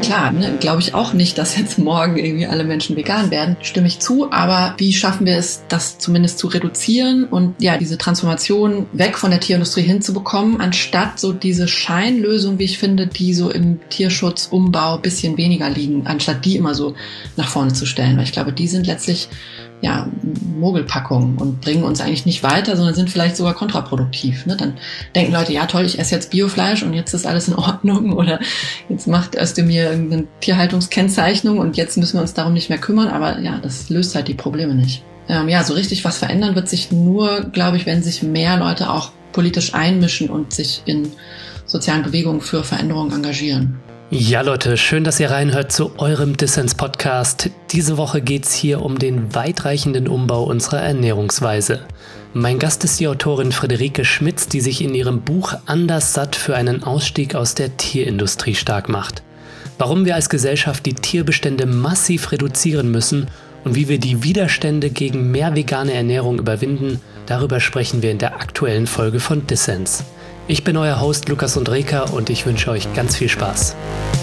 klar, glaube ich auch nicht, dass jetzt morgen irgendwie alle Menschen vegan werden. Stimme ich zu, aber wie schaffen wir es, das zumindest zu reduzieren und ja, diese Transformation weg von der Tierindustrie hinzubekommen, anstatt so diese Scheinlösung, wie ich finde, die so im Tierschutzumbau ein bisschen weniger liegen, anstatt die immer so nach vorne zu stellen. Weil ich glaube, die sind letztlich ja, Mogelpackungen und bringen uns eigentlich nicht weiter, sondern sind vielleicht sogar kontraproduktiv. Ne? Dann denken Leute, ja toll, ich esse jetzt Biofleisch und jetzt ist alles in Ordnung oder jetzt macht Özdemir irgendeine Tierhaltungskennzeichnung und jetzt müssen wir uns darum nicht mehr kümmern. Aber ja, das löst halt die Probleme nicht. Ja, so richtig was verändern wird sich nur, glaube ich, wenn sich mehr Leute auch politisch einmischen und sich in sozialen Bewegungen für Veränderungen engagieren. Ja, Leute, schön, dass ihr reinhört zu eurem Dissens-Podcast. Diese Woche geht's hier um den weitreichenden Umbau unserer Ernährungsweise. Mein Gast ist die Autorin Friederike Schmitz, die sich in ihrem Buch Anders satt für einen Ausstieg aus der Tierindustrie stark macht. Warum wir als Gesellschaft die Tierbestände massiv reduzieren müssen und wie wir die Widerstände gegen mehr vegane Ernährung überwinden, darüber sprechen wir in der aktuellen Folge von Dissens. Ich bin euer Host Lukas Undreka und ich wünsche euch ganz viel Spaß.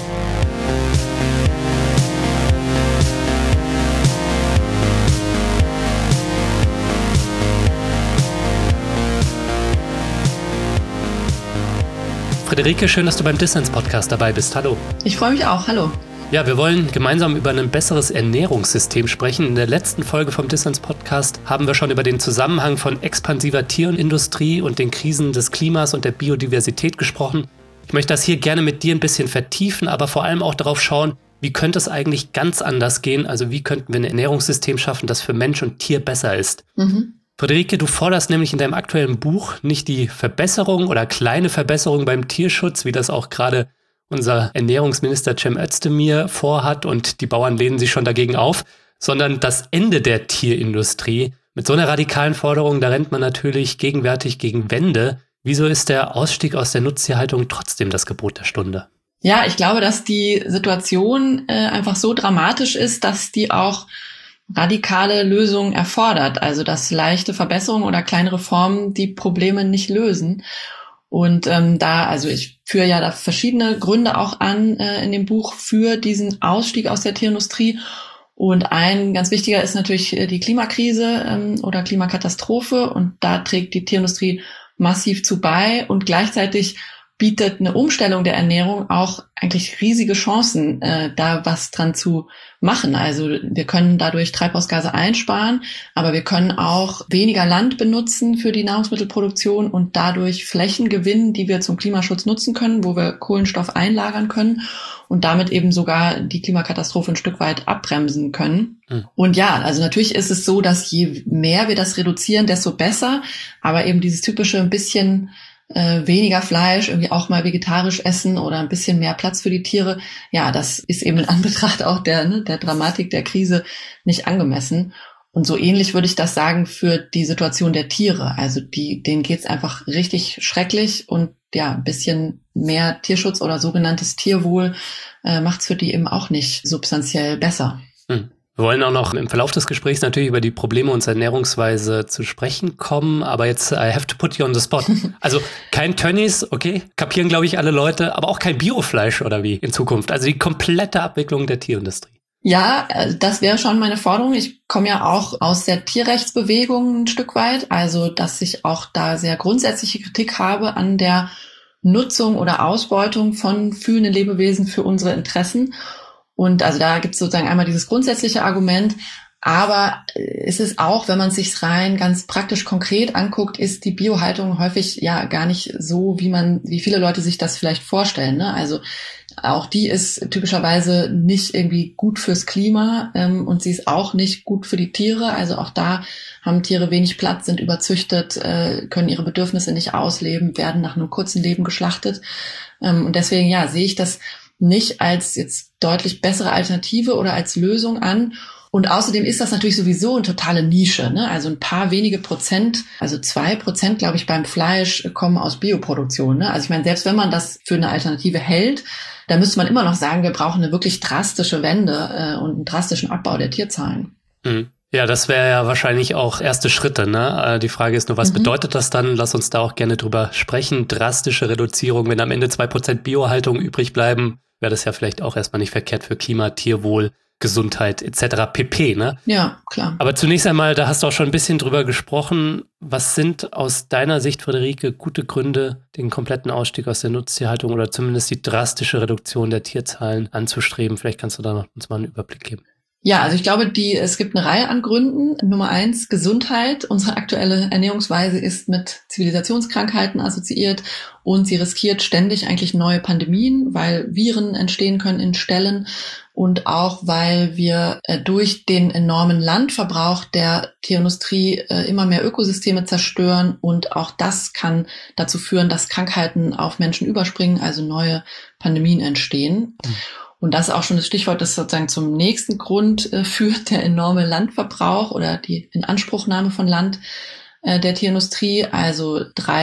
Friederike, schön, dass du beim Dissens-Podcast dabei bist. Hallo. Ich freue mich auch. Hallo. Ja, wir wollen gemeinsam über ein besseres Ernährungssystem sprechen. In der letzten Folge vom Dissens-Podcast haben wir schon über den Zusammenhang von expansiver Tierindustrie und den Krisen des Klimas und der Biodiversität gesprochen. Ich möchte das hier gerne mit dir ein bisschen vertiefen, aber vor allem auch darauf schauen, wie könnte es eigentlich ganz anders gehen? Also wie könnten wir ein Ernährungssystem schaffen, das für Mensch und Tier besser ist? Friederike, du forderst nämlich in deinem aktuellen Buch nicht die Verbesserung oder kleine Verbesserung beim Tierschutz, wie das auch gerade unser Ernährungsminister Cem Özdemir vorhat und die Bauern lehnen sich schon dagegen auf, sondern das Ende der Tierindustrie. Mit so einer radikalen Forderung, da rennt man natürlich gegenwärtig gegen Wände. Wieso ist der Ausstieg aus der Nutztierhaltung trotzdem das Gebot der Stunde? Ja, ich glaube, dass die Situation einfach so dramatisch ist, dass die auch radikale Lösungen erfordert. Also dass leichte Verbesserungen oder kleine Reformen die Probleme nicht lösen. Und also ich führe ja da verschiedene Gründe auch an in dem Buch für diesen Ausstieg aus der Tierindustrie. Und ein ganz wichtiger ist natürlich die Klimakrise oder Klimakatastrophe. Und da trägt die Tierindustrie massiv zu bei. Und gleichzeitig bietet eine Umstellung der Ernährung auch eigentlich riesige Chancen, da was dran zu machen. Also wir können dadurch Treibhausgase einsparen, aber wir können auch weniger Land benutzen für die Nahrungsmittelproduktion und dadurch Flächen gewinnen, die wir zum Klimaschutz nutzen können, wo wir Kohlenstoff einlagern können und damit eben sogar die Klimakatastrophe ein Stück weit abbremsen können. Und ja, also natürlich ist es so, dass je mehr wir das reduzieren, desto besser, aber eben dieses typische ein bisschen weniger Fleisch, irgendwie auch mal vegetarisch essen oder ein bisschen mehr Platz für die Tiere. Ja, das ist eben in Anbetracht auch der Dramatik der Krise nicht angemessen. Und so ähnlich würde ich das sagen für die Situation der Tiere. Also denen geht's einfach richtig schrecklich und ja, ein bisschen mehr Tierschutz oder sogenanntes Tierwohl macht's für die eben auch nicht substanziell besser. Wir wollen auch noch im Verlauf des Gesprächs natürlich über die Probleme unserer Ernährungsweise zu sprechen kommen, aber jetzt I have to put you on the spot. Also kein Tönnies, okay, kapieren glaube ich alle Leute, aber auch kein Biofleisch oder wie in Zukunft. Also die komplette Abwicklung der Tierindustrie. Ja, das wäre schon meine Forderung. Ich komme ja auch aus der Tierrechtsbewegung ein Stück weit, also dass ich auch da sehr grundsätzliche Kritik habe an der Nutzung oder Ausbeutung von fühlenden Lebewesen für unsere Interessen. Und also da gibt es sozusagen einmal dieses grundsätzliche Argument, aber es ist auch, wenn man es sich rein ganz praktisch konkret anguckt, ist die Biohaltung häufig ja gar nicht so, wie viele Leute sich das vielleicht vorstellen. Ne? Also auch die ist typischerweise nicht irgendwie gut fürs Klima und sie ist auch nicht gut für die Tiere. Also auch da haben Tiere wenig Platz, sind überzüchtet, können ihre Bedürfnisse nicht ausleben, werden nach einem kurzen Leben geschlachtet. Und deswegen ja sehe ich das nicht als jetzt deutlich bessere Alternative oder als Lösung an. Und außerdem ist das natürlich sowieso eine totale Nische, ne? Also ein paar wenige Prozent, also 2%, glaube ich, beim Fleisch kommen aus Bioproduktion, ne? Also ich meine, selbst wenn man das für eine Alternative hält, dann müsste man immer noch sagen, wir brauchen eine wirklich drastische Wende und einen drastischen Abbau der Tierzahlen. Ja, das wäre ja wahrscheinlich auch erste Schritte, ne? Die Frage ist nur, was bedeutet das dann? Lass uns da auch gerne drüber sprechen. Drastische Reduzierung, wenn am Ende 2% Biohaltung übrig bleiben. wäre das ja vielleicht auch erstmal nicht verkehrt für Klima, Tierwohl, Gesundheit etc. pp. Ne? Ja, klar. Aber zunächst einmal, da hast du auch schon ein bisschen drüber gesprochen. Was sind aus deiner Sicht, Friederike, gute Gründe, den kompletten Ausstieg aus der Nutztierhaltung oder zumindest die drastische Reduktion der Tierzahlen anzustreben? Vielleicht kannst du da noch uns mal einen Überblick geben. Ja, also ich glaube, es gibt eine Reihe an Gründen. Nummer 1, Gesundheit. Unsere aktuelle Ernährungsweise ist mit Zivilisationskrankheiten assoziiert und sie riskiert ständig eigentlich neue Pandemien, weil Viren entstehen können in Ställen und auch, weil wir durch den enormen Landverbrauch der Tierindustrie immer mehr Ökosysteme zerstören und auch das kann dazu führen, dass Krankheiten auf Menschen überspringen, also neue Pandemien entstehen. Und das ist auch schon das Stichwort, das sozusagen zum nächsten Grund führt, der enorme Landverbrauch oder die Inanspruchnahme von Land der Tierindustrie. Also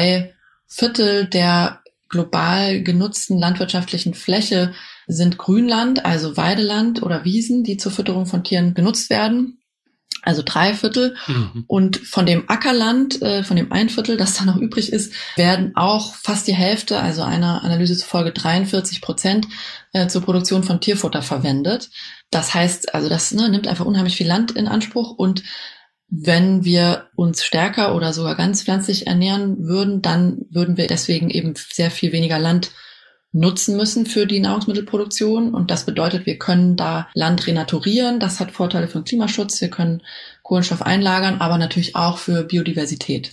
3/4 der global genutzten landwirtschaftlichen Fläche sind Grünland, also Weideland oder Wiesen, die zur Fütterung von Tieren genutzt werden. Also 3/4. Und von dem Ackerland, von dem 1/4, das da noch übrig ist, werden auch fast die Hälfte, also einer Analyse zufolge 43%, zur Produktion von Tierfutter verwendet. Das heißt, also das nimmt einfach unheimlich viel Land in Anspruch und wenn wir uns stärker oder sogar ganz pflanzlich ernähren würden, dann würden wir deswegen eben sehr viel weniger Land nutzen müssen für die Nahrungsmittelproduktion. Und das bedeutet, wir können da Land renaturieren. Das hat Vorteile für den Klimaschutz. Wir können Kohlenstoff einlagern, aber natürlich auch für Biodiversität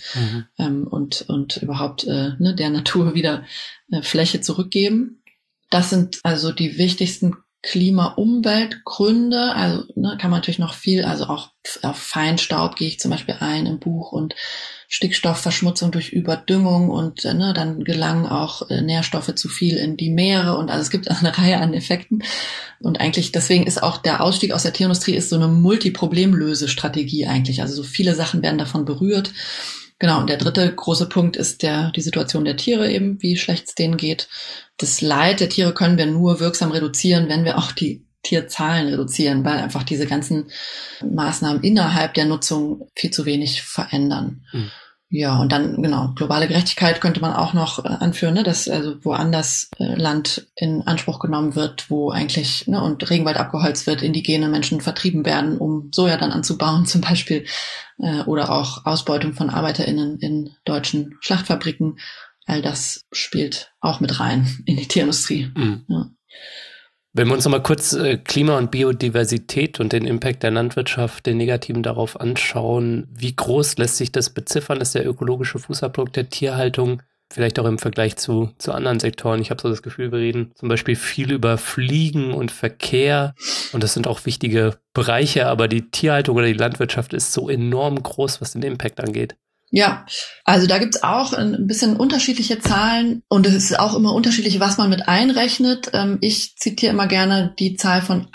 und überhaupt der Natur wieder Fläche zurückgeben. Das sind also die wichtigsten Klima-Umweltgründe. Also kann man natürlich noch viel, also auch auf Feinstaub gehe ich zum Beispiel ein im Buch und Stickstoffverschmutzung durch Überdüngung und dann gelangen auch Nährstoffe zu viel in die Meere und also es gibt eine Reihe an Effekten und eigentlich deswegen ist auch der Ausstieg aus der Tierindustrie ist so eine Multiproblemlösestrategie eigentlich, also so viele Sachen werden davon berührt. Genau, und der dritte große Punkt ist die Situation der Tiere eben, wie schlecht es denen geht. Das Leid der Tiere können wir nur wirksam reduzieren, wenn wir auch die Tierzahlen reduzieren, weil einfach diese ganzen Maßnahmen innerhalb der Nutzung viel zu wenig verändern. Ja, und dann, genau, globale Gerechtigkeit könnte man auch noch anführen, dass also woanders Land in Anspruch genommen wird, wo eigentlich und Regenwald abgeholzt wird, indigene Menschen vertrieben werden, um Soja dann anzubauen zum Beispiel, oder auch Ausbeutung von ArbeiterInnen in deutschen Schlachtfabriken. All das spielt auch mit rein in die Tierindustrie. Ja. Wenn wir uns nochmal kurz Klima und Biodiversität und den Impact der Landwirtschaft, den negativen darauf anschauen, wie groß lässt sich das beziffern, ist der ökologische Fußabdruck der Tierhaltung, vielleicht auch im Vergleich zu anderen Sektoren. Ich habe so das Gefühl, wir reden zum Beispiel viel über Fliegen und Verkehr und das sind auch wichtige Bereiche, aber die Tierhaltung oder die Landwirtschaft ist so enorm groß, was den Impact angeht. Ja, also da gibt's auch ein bisschen unterschiedliche Zahlen und es ist auch immer unterschiedlich, was man mit einrechnet. Ich zitiere immer gerne die Zahl von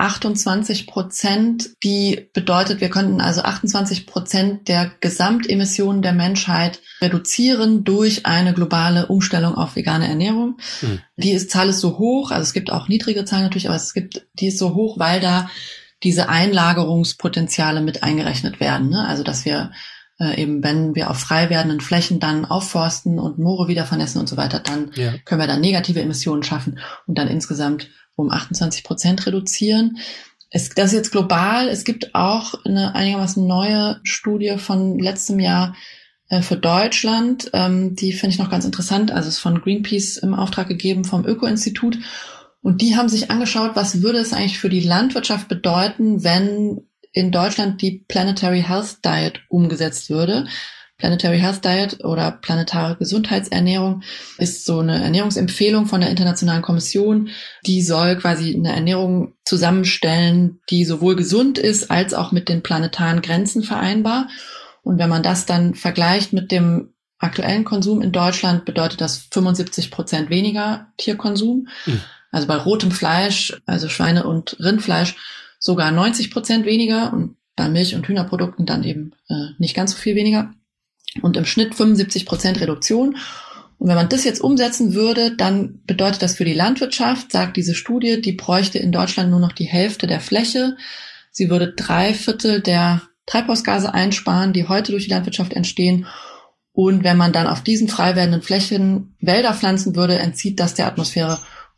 28%, die bedeutet, wir könnten also 28% der Gesamtemissionen der Menschheit reduzieren durch eine globale Umstellung auf vegane Ernährung. Zahl ist so hoch, also es gibt auch niedrige Zahlen natürlich, aber die ist so hoch, weil da diese Einlagerungspotenziale mit eingerechnet werden. Also dass wir eben wenn wir auf frei werdenden Flächen dann aufforsten und Moore wieder vernässen und so weiter, dann können wir dann negative Emissionen schaffen und dann insgesamt um 28% reduzieren. Das ist jetzt global. Es gibt auch eine einigermaßen neue Studie von letztem Jahr für Deutschland. Die finde ich noch ganz interessant. Also es ist von Greenpeace im Auftrag gegeben vom Öko-Institut. Und die haben sich angeschaut, was würde es eigentlich für die Landwirtschaft bedeuten, wenn in Deutschland die Planetary Health Diet umgesetzt würde. Planetary Health Diet oder planetare Gesundheitsernährung ist so eine Ernährungsempfehlung von der Internationalen Kommission. Die soll quasi eine Ernährung zusammenstellen, die sowohl gesund ist, als auch mit den planetaren Grenzen vereinbar. Und wenn man das dann vergleicht mit dem aktuellen Konsum in Deutschland, bedeutet das 75% weniger Tierkonsum. Also bei rotem Fleisch, also Schweine- und Rindfleisch, sogar 90% weniger und bei Milch- und Hühnerprodukten dann eben nicht ganz so viel weniger. Und im Schnitt 75% Reduktion. Und wenn man das jetzt umsetzen würde, dann bedeutet das für die Landwirtschaft, sagt diese Studie, die bräuchte in Deutschland nur noch die Hälfte der Fläche. Sie würde 3/4 der Treibhausgase einsparen, die heute durch die Landwirtschaft entstehen. Und wenn man dann auf diesen frei werdenden Flächen Wälder pflanzen würde, entzieht das der Atmosphäre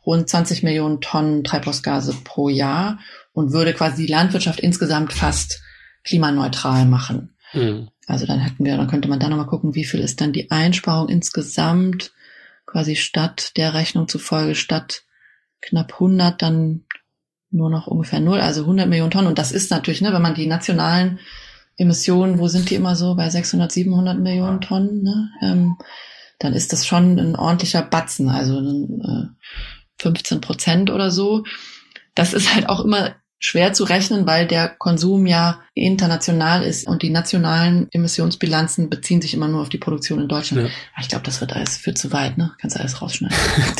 rund 20 Millionen Tonnen Treibhausgase pro Jahr und würde quasi die Landwirtschaft insgesamt fast klimaneutral machen. Also dann könnte man da nochmal gucken, wie viel ist dann die Einsparung insgesamt, quasi statt der Rechnung zufolge, statt knapp 100 dann nur noch ungefähr 0, also 100 Millionen Tonnen. Und das ist natürlich, wenn man die nationalen Emissionen, wo sind die immer so, bei 600, 700 Millionen Tonnen, dann ist das schon ein ordentlicher Batzen, also 15% oder so. Das ist halt auch immer schwer zu rechnen, weil der Konsum ja international ist und die nationalen Emissionsbilanzen beziehen sich immer nur auf die Produktion in Deutschland. Ja. Ich glaube, das führt zu weit, Kannst du alles rausschneiden.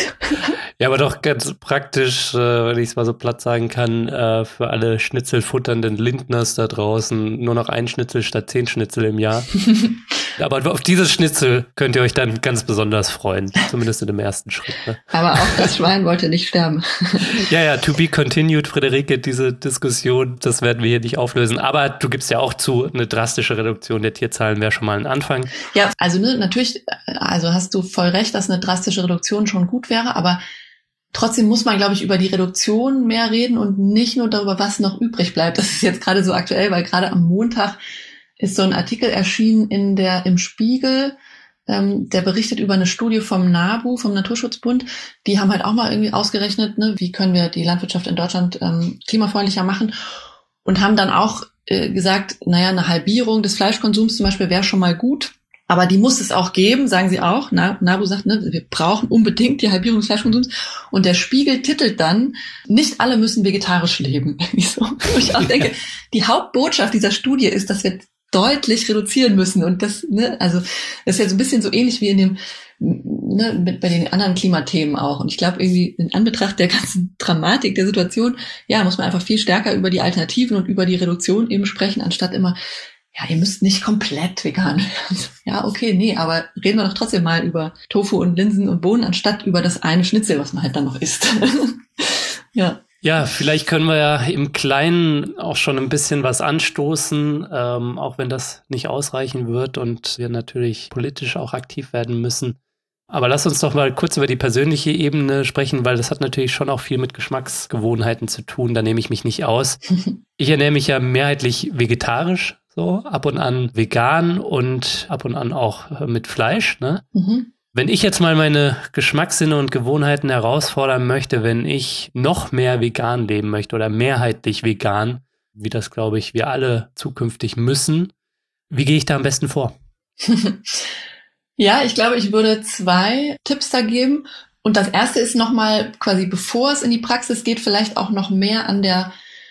Ja, aber doch ganz praktisch, wenn ich es mal so platt sagen kann, für alle schnitzelfutternden Lindners da draußen nur noch ein Schnitzel statt 10 Schnitzel im Jahr. Aber auf dieses Schnitzel könnt ihr euch dann ganz besonders freuen, zumindest in dem ersten Schritt. Ne? Aber auch das Schwein wollte nicht sterben. Ja, to be continued, Friederike, diese Diskussion, das werden wir hier nicht auflösen. Aber du gibst ja auch zu, eine drastische Reduktion der Tierzahlen wäre schon mal ein Anfang. Ja, also natürlich, also hast du voll recht, dass eine drastische Reduktion schon gut wäre, aber trotzdem muss man, glaube ich, über die Reduktion mehr reden und nicht nur darüber, was noch übrig bleibt. Das ist jetzt gerade so aktuell, weil gerade am Montag ist so ein Artikel erschienen im Spiegel, der berichtet über eine Studie vom NABU, vom Naturschutzbund. Die haben halt auch mal irgendwie ausgerechnet, wie können wir die Landwirtschaft in Deutschland klimafreundlicher machen und haben dann auch gesagt, eine Halbierung des Fleischkonsums zum Beispiel wäre schon mal gut. Aber die muss es auch geben, sagen sie auch. NABU sagt, wir brauchen unbedingt die Halbierung des Fleischkonsums. Und der Spiegel titelt dann, nicht alle müssen vegetarisch leben. Wo ich auch denke, die Hauptbotschaft dieser Studie ist, dass wir deutlich reduzieren müssen. Und das, also das ist ja so ein bisschen so ähnlich wie in dem, bei den anderen Klimathemen auch. Und ich glaube irgendwie in Anbetracht der ganzen Dramatik der Situation, muss man einfach viel stärker über die Alternativen und über die Reduktion eben sprechen, anstatt immer, ihr müsst nicht komplett vegan werden. Ja, okay, aber reden wir doch trotzdem mal über Tofu und Linsen und Bohnen, anstatt über das eine Schnitzel, was man halt dann noch isst. Ja. Ja, vielleicht können wir ja im Kleinen auch schon ein bisschen was anstoßen, auch wenn das nicht ausreichen wird und wir natürlich politisch auch aktiv werden müssen. Aber lass uns doch mal kurz über die persönliche Ebene sprechen, weil das hat natürlich schon auch viel mit Geschmacksgewohnheiten zu tun. Da nehme ich mich nicht aus. Ich ernähre mich ja mehrheitlich vegetarisch, so ab und an vegan und ab und an auch mit Fleisch, Mhm. Wenn ich jetzt mal meine Geschmackssinne und Gewohnheiten herausfordern möchte, wenn ich noch mehr vegan leben möchte oder mehrheitlich vegan, wie das, glaube ich, wir alle zukünftig müssen, wie gehe ich da am besten vor? Ja, ich glaube, ich würde 2 Tipps da geben. Und das erste ist nochmal quasi, bevor es in die Praxis geht, vielleicht auch noch mehr an der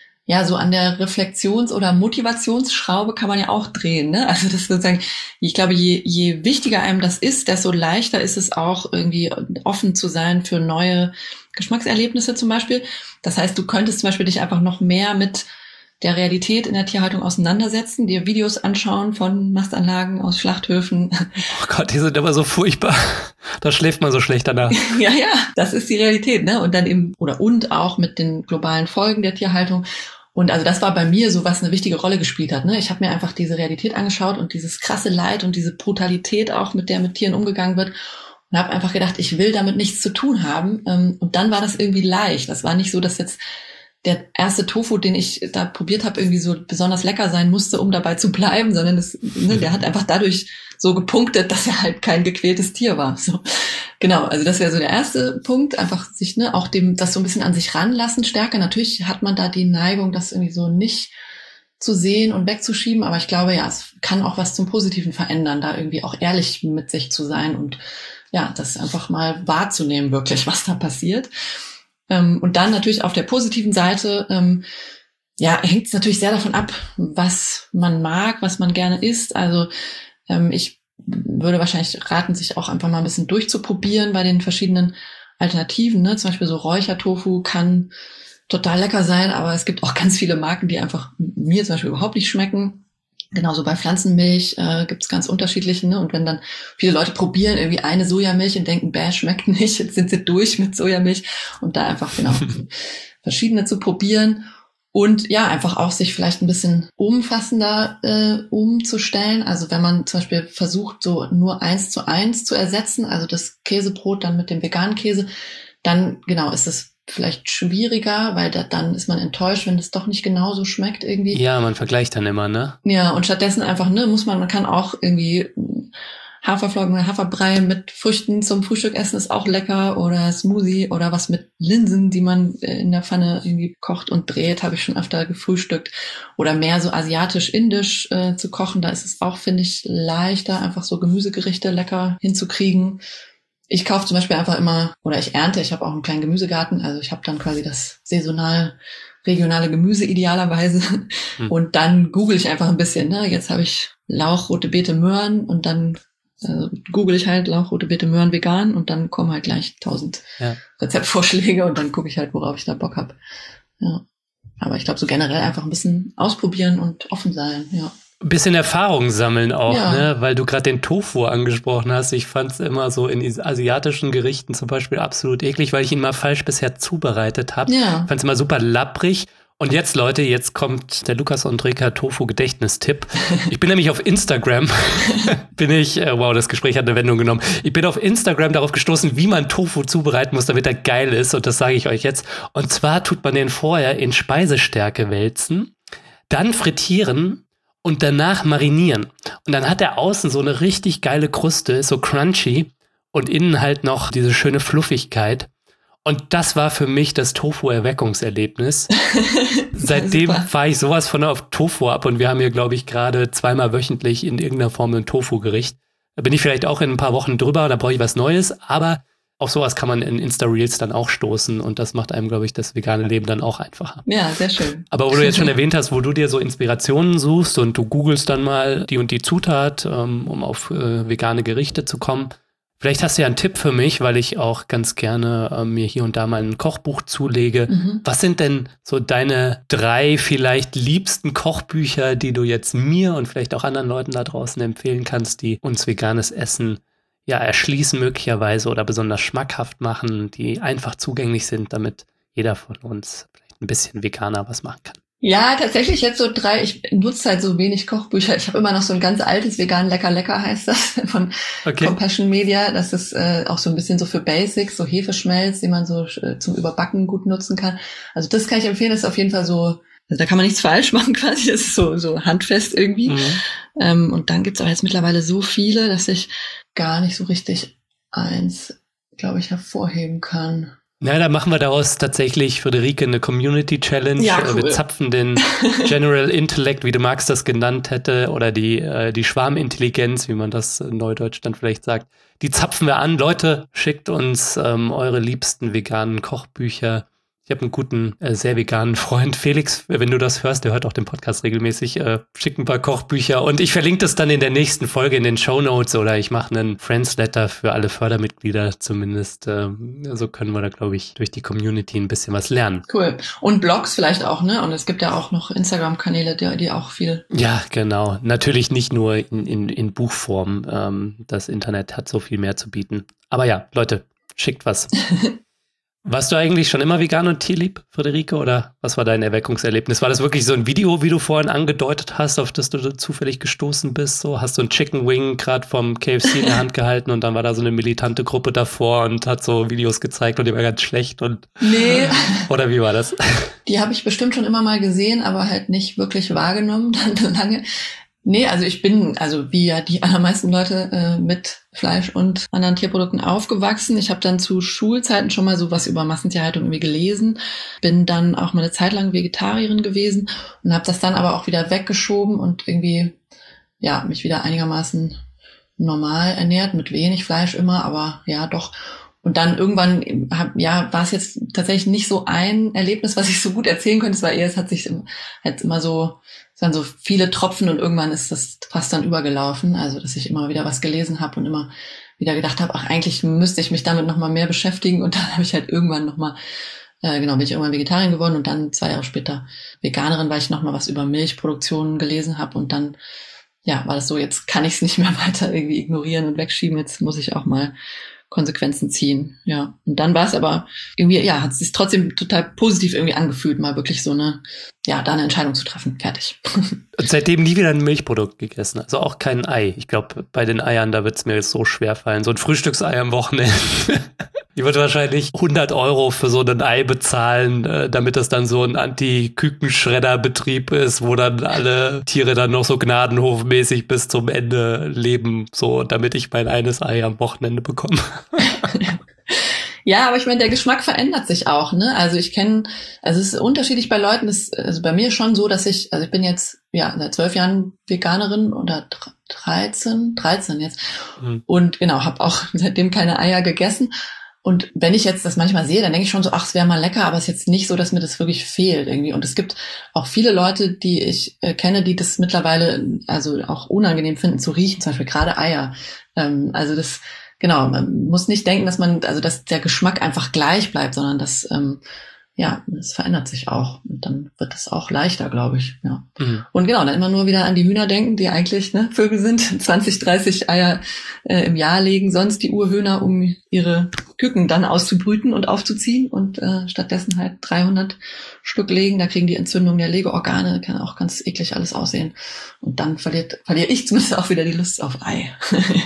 Reflexions- oder Motivationsschraube kann man ja auch drehen, Also das sozusagen, ich glaube, je wichtiger einem das ist, desto leichter ist es auch irgendwie offen zu sein für neue Geschmackserlebnisse zum Beispiel. Das heißt, du könntest zum Beispiel dich einfach noch mehr mit der Realität in der Tierhaltung auseinandersetzen, dir Videos anschauen von Mastanlagen aus Schlachthöfen. Oh Gott, die sind aber so furchtbar. Da schläft man so schlecht danach. Ja, das ist die Realität, Und dann eben, und auch mit den globalen Folgen der Tierhaltung. Und also das war bei mir so, was eine wichtige Rolle gespielt hat, Ich habe mir einfach diese Realität angeschaut und dieses krasse Leid und diese Brutalität auch, mit der mit Tieren umgegangen wird. Und habe einfach gedacht, ich will damit nichts zu tun haben. Und dann war das irgendwie leicht. Das war nicht so, dass jetzt der erste Tofu, den ich da probiert habe, irgendwie so besonders lecker sein musste, um dabei zu bleiben, sondern der hat einfach dadurch so gepunktet, dass er halt kein gequältes Tier war. So. Genau, also das wäre so der erste Punkt, einfach sich auch das so ein bisschen an sich ranlassen stärker. Natürlich hat man da die Neigung, das irgendwie so nicht zu sehen und wegzuschieben, aber ich glaube, es kann auch was zum Positiven verändern, da irgendwie auch ehrlich mit sich zu sein und das einfach mal wahrzunehmen, wirklich, was da passiert. Und dann natürlich auf der positiven Seite, hängt es natürlich sehr davon ab, was man mag, was man gerne isst. Also ich würde wahrscheinlich raten, sich auch einfach mal ein bisschen durchzuprobieren bei den verschiedenen Alternativen. Zum Beispiel so Räuchertofu kann total lecker sein, aber es gibt auch ganz viele Marken, die einfach mir zum Beispiel überhaupt nicht schmecken. Genauso bei Pflanzenmilch gibt es ganz unterschiedliche. Und wenn dann viele Leute probieren irgendwie eine Sojamilch und denken, schmeckt nicht, jetzt sind sie durch mit Sojamilch. Und da einfach verschiedene zu probieren. Und einfach auch sich vielleicht ein bisschen umfassender umzustellen. Also wenn man zum Beispiel versucht, so nur 1:1 zu ersetzen, also das Käsebrot dann mit dem veganen Käse, dann, genau, ist es vielleicht schwieriger, weil dann ist man enttäuscht, wenn es doch nicht genauso schmeckt irgendwie. Ja, man vergleicht dann immer, ne? Ja, und stattdessen einfach, man kann auch irgendwie Haferflocken oder Haferbrei mit Früchten zum Frühstück essen, ist auch lecker, oder Smoothie oder was mit Linsen, die man in der Pfanne irgendwie kocht und brät, habe ich schon öfter gefrühstückt. Oder mehr so asiatisch-indisch zu kochen, da ist es auch, finde ich, leichter, einfach so Gemüsegerichte lecker hinzukriegen. Ich kaufe zum Beispiel einfach immer, oder ich ernte, ich habe auch einen kleinen Gemüsegarten, also ich habe dann quasi das saisonal regionale Gemüse idealerweise. Und dann google ich einfach ein bisschen, ne? Jetzt habe ich Lauch, rote Beete, Möhren, und dann google ich halt Lauch, rote Beete, Möhren vegan, und dann kommen halt gleich 1000 Rezeptvorschläge, und dann gucke ich halt, worauf ich da Bock habe. Ja. Aber ich glaube, so generell einfach ein bisschen ausprobieren und offen sein, ja. Ein bisschen Erfahrung sammeln auch, ne? Weil du gerade den Tofu angesprochen hast. Ich fand es immer so in asiatischen Gerichten zum Beispiel absolut eklig, weil ich ihn mal falsch bisher zubereitet habe. Ja. Fand es immer super lapprig. Und jetzt, Leute, jetzt kommt der Lukas und Rika Tofu-Gedächtnistipp. Ich bin nämlich auf Instagram, wow, das Gespräch hat eine Wendung genommen. Ich bin auf Instagram darauf gestoßen, wie man Tofu zubereiten muss, damit er geil ist. Und das sage ich euch jetzt. Und zwar tut man den vorher in Speisestärke wälzen, dann frittieren und danach marinieren. Und dann hat er außen so eine richtig geile Kruste, ist so crunchy, und innen halt noch diese schöne Fluffigkeit. Und das war für mich das Tofu-Erweckungserlebnis. Seitdem fahre ich sowas von auf Tofu ab, und wir haben hier, glaube ich, gerade 2-mal wöchentlich in irgendeiner Form ein Tofu-Gericht. Da bin ich vielleicht auch in ein paar Wochen drüber, da brauche ich was Neues, aber auf sowas kann man in Insta-Reels dann auch stoßen, und das macht einem, glaube ich, das vegane Leben dann auch einfacher. Ja, sehr schön. Aber wo du jetzt schon erwähnt hast, wo du dir so Inspirationen suchst und du googelst dann mal die und die Zutat, um auf vegane Gerichte zu kommen. Vielleicht hast du ja einen Tipp für mich, weil ich auch ganz gerne mir hier und da mal ein Kochbuch zulege. Was sind denn so deine 3 vielleicht liebsten Kochbücher, die du jetzt mir und vielleicht auch anderen Leuten da draußen empfehlen kannst, die uns veganes Essen erschließen möglicherweise oder besonders schmackhaft machen, die einfach zugänglich sind, damit jeder von uns vielleicht ein bisschen veganer was machen kann? Ja, tatsächlich jetzt so 3, ich nutze halt so wenig Kochbücher. Ich habe immer noch so ein ganz altes Vegan Lecker heißt das, von Compassion Media. Das ist auch so ein bisschen so für Basics, so Hefeschmelz, den man so zum Überbacken gut nutzen kann. Also das kann ich empfehlen, das ist auf jeden Fall so, also da kann man nichts falsch machen quasi, das ist so handfest irgendwie. Und dann gibt's auch jetzt mittlerweile so viele, dass ich gar nicht so richtig eins, glaube ich, hervorheben kann. Na, da machen wir daraus tatsächlich, Friederike, eine Community Challenge. Ja, cool. Wir zapfen den General Intellect, wie du Marx das genannt hätte, oder die Schwarmintelligenz, wie man das in Neudeutsch dann vielleicht sagt. Die zapfen wir an. Leute, schickt uns eure liebsten veganen Kochbücher. Ich habe einen guten, sehr veganen Freund, Felix, wenn du das hörst, der hört auch den Podcast regelmäßig, schickt ein paar Kochbücher, und ich verlinke das dann in der nächsten Folge in den Shownotes, oder ich mache einen Friends-Letter für alle Fördermitglieder zumindest. So können wir da, glaube ich, durch die Community ein bisschen was lernen. Cool. Und Blogs vielleicht auch, ne? Und es gibt ja auch noch Instagram-Kanäle, die auch viel... Ja, genau. Natürlich nicht nur in Buchform. Das Internet hat so viel mehr zu bieten. Aber ja, Leute, schickt was. Warst du eigentlich schon immer vegan und tierlieb, Friederike, oder was war dein Erweckungserlebnis? War das wirklich so ein Video, wie du vorhin angedeutet hast, auf das du zufällig gestoßen bist? So, hast du ein Chicken Wing gerade vom KFC in der Hand gehalten, und dann war da so eine militante Gruppe davor und hat so Videos gezeigt und die war ganz schlecht, und Nee. Oder wie war das? Die habe ich bestimmt schon immer mal gesehen, aber halt nicht wirklich wahrgenommen dann so lange. Nee, also ich bin, wie ja die allermeisten Leute, mit Fleisch und anderen Tierprodukten aufgewachsen. Ich habe dann zu Schulzeiten schon mal sowas über Massentierhaltung irgendwie gelesen. Bin dann auch mal eine Zeit lang Vegetarierin gewesen und habe das dann aber auch wieder weggeschoben und irgendwie, ja, mich wieder einigermaßen normal ernährt, mit wenig Fleisch immer, aber ja, doch. Und dann irgendwann, war es jetzt tatsächlich nicht so ein Erlebnis, was ich so gut erzählen könnte. Es war eher, es hat sich halt immer so, es waren so viele Tropfen, und irgendwann ist das fast dann übergelaufen. Also, dass ich immer wieder was gelesen habe und immer wieder gedacht habe, ach, eigentlich müsste ich mich damit nochmal mehr beschäftigen. Und dann habe ich halt irgendwann nochmal, bin ich irgendwann Vegetarierin geworden und dann 2 Jahre später Veganerin, weil ich nochmal was über Milchproduktion gelesen habe. Und dann, ja, war das so, jetzt kann ich es nicht mehr weiter irgendwie ignorieren und wegschieben. Jetzt muss ich auch mal Konsequenzen ziehen, ja. Und dann war es aber irgendwie, ja, hat es sich trotzdem total positiv irgendwie angefühlt, mal wirklich so eine Entscheidung zu treffen. Fertig. Und seitdem nie wieder ein Milchprodukt gegessen, also auch kein Ei. Ich glaube, bei den Eiern, da wird es mir jetzt so schwer fallen. So ein Frühstücksei am Wochenende. Ich würde wahrscheinlich 100 € für so ein Ei bezahlen, damit das dann so ein Anti-Kükenschredder-Betrieb ist, wo dann alle Tiere dann noch so gnadenhofmäßig bis zum Ende leben, so damit ich mein eines Ei am Wochenende bekomme. Ja, aber ich meine, der Geschmack verändert sich auch, ne? Also es ist unterschiedlich bei Leuten. Also bei mir schon so, dass ich bin jetzt seit 12 Jahren Veganerin oder 13 jetzt. Und genau, habe auch seitdem keine Eier gegessen. Und wenn ich jetzt das manchmal sehe, dann denke ich schon so, ach, es wäre mal lecker, aber es ist jetzt nicht so, dass mir das wirklich fehlt irgendwie. Und es gibt auch viele Leute, die ich kenne, die das mittlerweile also auch unangenehm finden zu riechen, zum Beispiel gerade Eier. Genau, man muss nicht denken, dass der Geschmack einfach gleich bleibt, sondern das verändert sich auch. Und dann wird es auch leichter, glaube ich. Ja. Mhm. Und genau, dann immer nur wieder an die Hühner denken, die eigentlich Vögel sind, 20, 30 Eier im Jahr legen, sonst die Urhühner, um ihre Küken dann auszubrüten und aufzuziehen und stattdessen halt 300 Stück legen. Da kriegen die Entzündung der Legeorgane, kann auch ganz eklig alles aussehen. Und dann verliere ich zumindest auch wieder die Lust auf Ei.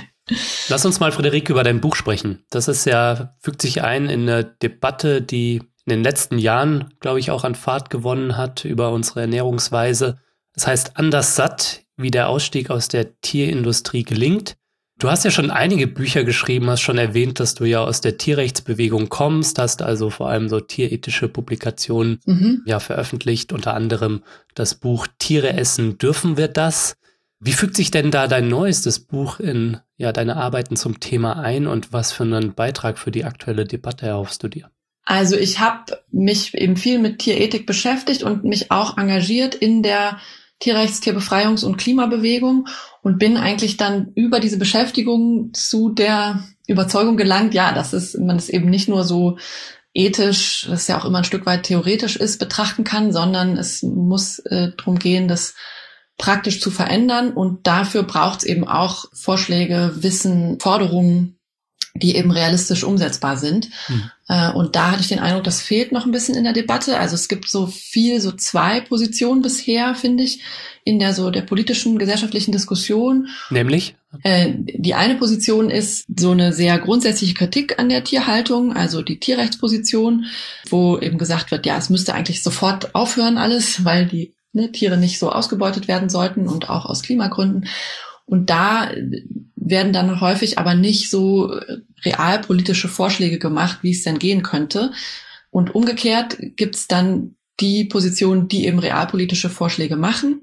Lass uns mal, Friederike, über dein Buch sprechen. Das fügt sich ein in eine Debatte, die in den letzten Jahren, glaube ich, auch an Fahrt gewonnen hat über unsere Ernährungsweise. Das heißt, Anders satt, wie der Ausstieg aus der Tierindustrie gelingt. Du hast ja schon einige Bücher geschrieben, hast schon erwähnt, dass du ja aus der Tierrechtsbewegung kommst, hast also vor allem so tierethische Publikationen veröffentlicht, unter anderem das Buch Tiere essen, dürfen wir das? Wie fügt sich denn da dein neuestes Buch in deine Arbeiten zum Thema ein und was für einen Beitrag für die aktuelle Debatte erhoffst du dir? Also ich habe mich eben viel mit Tierethik beschäftigt und mich auch engagiert in der Tierrechts-, Tierbefreiungs- und Klimabewegung und bin eigentlich dann über diese Beschäftigung zu der Überzeugung gelangt, dass man es eben nicht nur so ethisch, das ja auch immer ein Stück weit theoretisch ist, betrachten kann, sondern es muss darum gehen, das praktisch zu verändern. Und dafür braucht es eben auch Vorschläge, Wissen, Forderungen, die eben realistisch umsetzbar sind. Und da hatte ich den Eindruck, das fehlt noch ein bisschen in der Debatte. Also es gibt so zwei Positionen bisher, finde ich, in der politischen, gesellschaftlichen Diskussion. Nämlich? Die eine Position ist so eine sehr grundsätzliche Kritik an der Tierhaltung, also die Tierrechtsposition, wo eben gesagt wird, es müsste eigentlich sofort aufhören alles, weil die Tiere nicht so ausgebeutet werden sollten und auch aus Klimagründen. Und da werden dann häufig aber nicht so realpolitische Vorschläge gemacht, wie es denn gehen könnte. Und umgekehrt gibt's dann die Positionen, die eben realpolitische Vorschläge machen.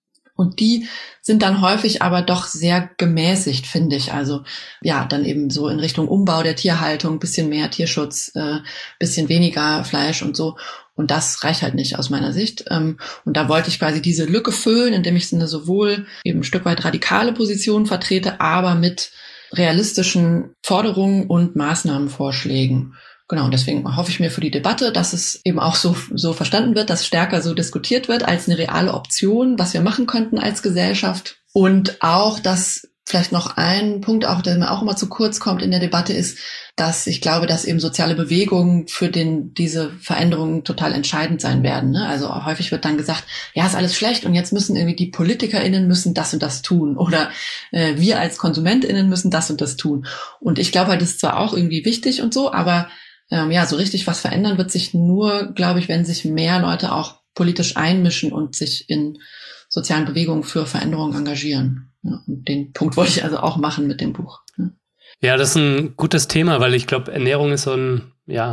Und die sind dann häufig aber doch sehr gemäßigt, finde ich. Also dann eben so in Richtung Umbau der Tierhaltung, bisschen mehr Tierschutz, bisschen weniger Fleisch und so. Und das reicht halt nicht aus meiner Sicht. Und da wollte ich quasi diese Lücke füllen, indem ich eine sowohl eben ein Stück weit radikale Position vertrete, aber mit realistischen Forderungen und Maßnahmenvorschlägen. Genau, und deswegen hoffe ich mir für die Debatte, dass es eben auch so verstanden wird, dass stärker so diskutiert wird als eine reale Option, was wir machen könnten als Gesellschaft. Und auch, dass vielleicht noch ein Punkt, auch der mir auch immer zu kurz kommt in der Debatte, ist, dass ich glaube, dass eben soziale Bewegungen für diese Veränderungen total entscheidend sein werden. Ne? Also häufig wird dann gesagt, ist alles schlecht und jetzt müssen irgendwie die PolitikerInnen müssen das und das tun oder wir als KonsumentInnen müssen das und das tun. Und ich glaube halt, das ist zwar auch irgendwie wichtig und so, aber so richtig was verändern wird sich nur, glaube ich, wenn sich mehr Leute auch politisch einmischen und sich in sozialen Bewegungen für Veränderungen engagieren. Ja, und den Punkt wollte ich also auch machen mit dem Buch. Ja, das ist ein gutes Thema, weil ich glaube, Ernährung ist so ein,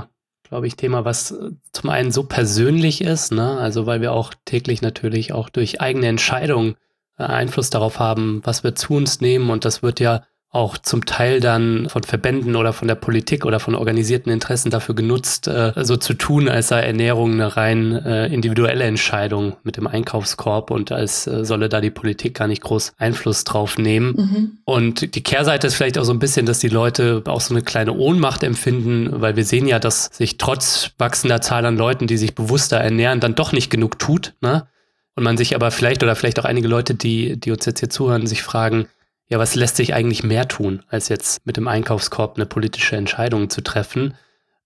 Thema, was zum einen so persönlich ist, ne? Also weil wir auch täglich natürlich auch durch eigene Entscheidungen Einfluss darauf haben, was wir zu uns nehmen, und das wird ja auch zum Teil dann von Verbänden oder von der Politik oder von organisierten Interessen dafür genutzt, so zu tun, als sei Ernährung eine rein individuelle Entscheidung mit dem Einkaufskorb und als solle da die Politik gar nicht groß Einfluss drauf nehmen. Und die Kehrseite ist vielleicht auch so ein bisschen, dass die Leute auch so eine kleine Ohnmacht empfinden, weil wir sehen ja, dass sich trotz wachsender Zahl an Leuten, die sich bewusster ernähren, dann doch nicht genug tut, ne? Und man sich aber vielleicht auch einige Leute, die uns jetzt hier zuhören, sich fragen, was lässt sich eigentlich mehr tun, als jetzt mit dem Einkaufskorb eine politische Entscheidung zu treffen?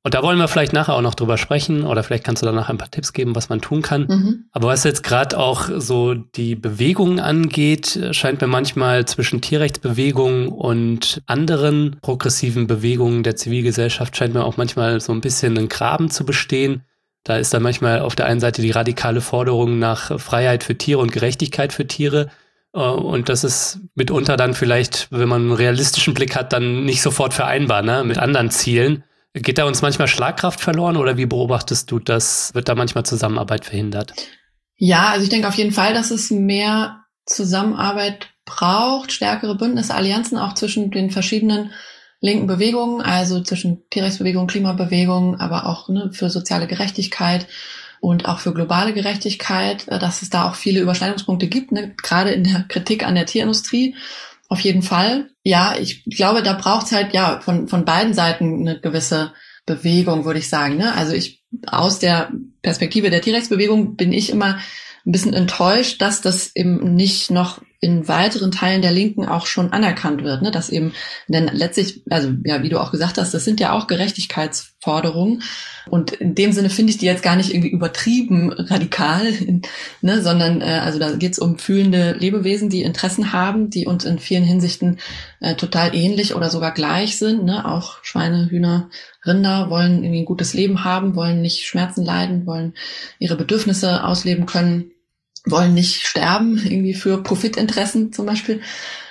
Und da wollen wir vielleicht nachher auch noch drüber sprechen oder vielleicht kannst du danach ein paar Tipps geben, was man tun kann. Aber was jetzt gerade auch so die Bewegungen angeht, scheint mir manchmal zwischen Tierrechtsbewegungen und anderen progressiven Bewegungen der Zivilgesellschaft scheint mir auch manchmal so ein bisschen ein Graben zu bestehen. Da ist dann manchmal auf der einen Seite die radikale Forderung nach Freiheit für Tiere und Gerechtigkeit für Tiere. Und das ist mitunter dann vielleicht, wenn man einen realistischen Blick hat, dann nicht sofort vereinbar, ne, mit anderen Zielen. Geht da uns manchmal Schlagkraft verloren oder wie beobachtest du das? Wird da manchmal Zusammenarbeit verhindert? Ja, also ich denke auf jeden Fall, dass es mehr Zusammenarbeit braucht, stärkere Bündnisse, Allianzen auch zwischen den verschiedenen linken Bewegungen, also zwischen Tierrechtsbewegung, Klimabewegung, aber auch für soziale Gerechtigkeit und auch für globale Gerechtigkeit, dass es da auch viele Überschneidungspunkte gibt, gerade in der Kritik an der Tierindustrie. Auf jeden Fall. Ja, ich glaube, da braucht es halt von beiden Seiten eine gewisse Bewegung, würde ich sagen. Also aus der Perspektive der Tierrechtsbewegung bin ich immer ein bisschen enttäuscht, dass das eben nicht noch in weiteren Teilen der Linken auch schon anerkannt wird, dass eben, denn letztlich, also ja, wie du auch gesagt hast, das sind ja auch Gerechtigkeitsforderungen und in dem Sinne finde ich die jetzt gar nicht irgendwie übertrieben radikal, sondern also da geht es um fühlende Lebewesen, die Interessen haben, die uns in vielen Hinsichten total ähnlich oder sogar gleich sind, auch Schweine, Hühner, Rinder wollen irgendwie ein gutes Leben haben, wollen nicht Schmerzen leiden, wollen ihre Bedürfnisse ausleben können, wollen nicht sterben, irgendwie für Profitinteressen zum Beispiel.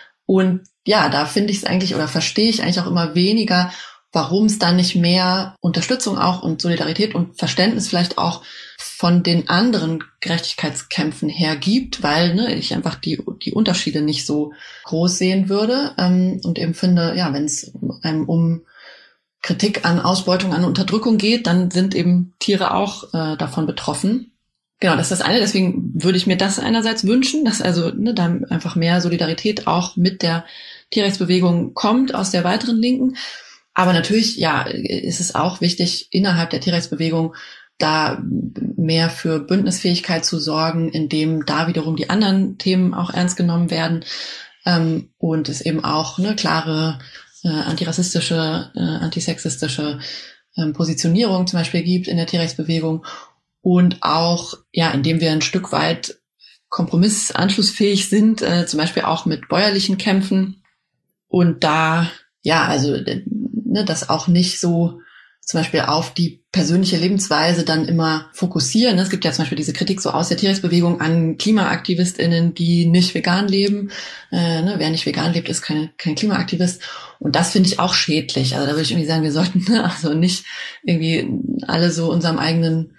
Und ja, da finde ich es eigentlich oder verstehe ich eigentlich auch immer weniger, warum es dann nicht mehr Unterstützung auch und Solidarität und Verständnis vielleicht auch von den anderen Gerechtigkeitskämpfen her gibt, weil ich einfach die Unterschiede nicht so groß sehen würde und eben finde, ja, wenn es einem um Kritik an Ausbeutung, an Unterdrückung geht, dann sind eben Tiere auch davon betroffen. Genau, das ist das eine. Deswegen würde ich mir das einerseits wünschen, dass also da einfach mehr Solidarität auch mit der Tierrechtsbewegung kommt aus der weiteren Linken. Aber natürlich, ja, ist es auch wichtig, innerhalb der Tierrechtsbewegung da mehr für Bündnisfähigkeit zu sorgen, indem da wiederum die anderen Themen auch ernst genommen werden und es eben auch eine klare antirassistische, antisexistische Positionierung zum Beispiel gibt in der Tierrechtsbewegung. Und auch, ja, indem wir ein Stück weit kompromissanschlussfähig sind, zum Beispiel auch mit bäuerlichen Kämpfen. Und da, ja, also, das auch nicht so zum Beispiel auf die persönliche Lebensweise dann immer fokussieren. Es gibt ja zum Beispiel diese Kritik so aus der Tierrechtsbewegung an KlimaaktivistInnen, die nicht vegan leben. Wer nicht vegan lebt, ist kein Klimaaktivist. Und das finde ich auch schädlich. Also da würde ich irgendwie sagen, wir sollten also nicht irgendwie alle so unserem eigenen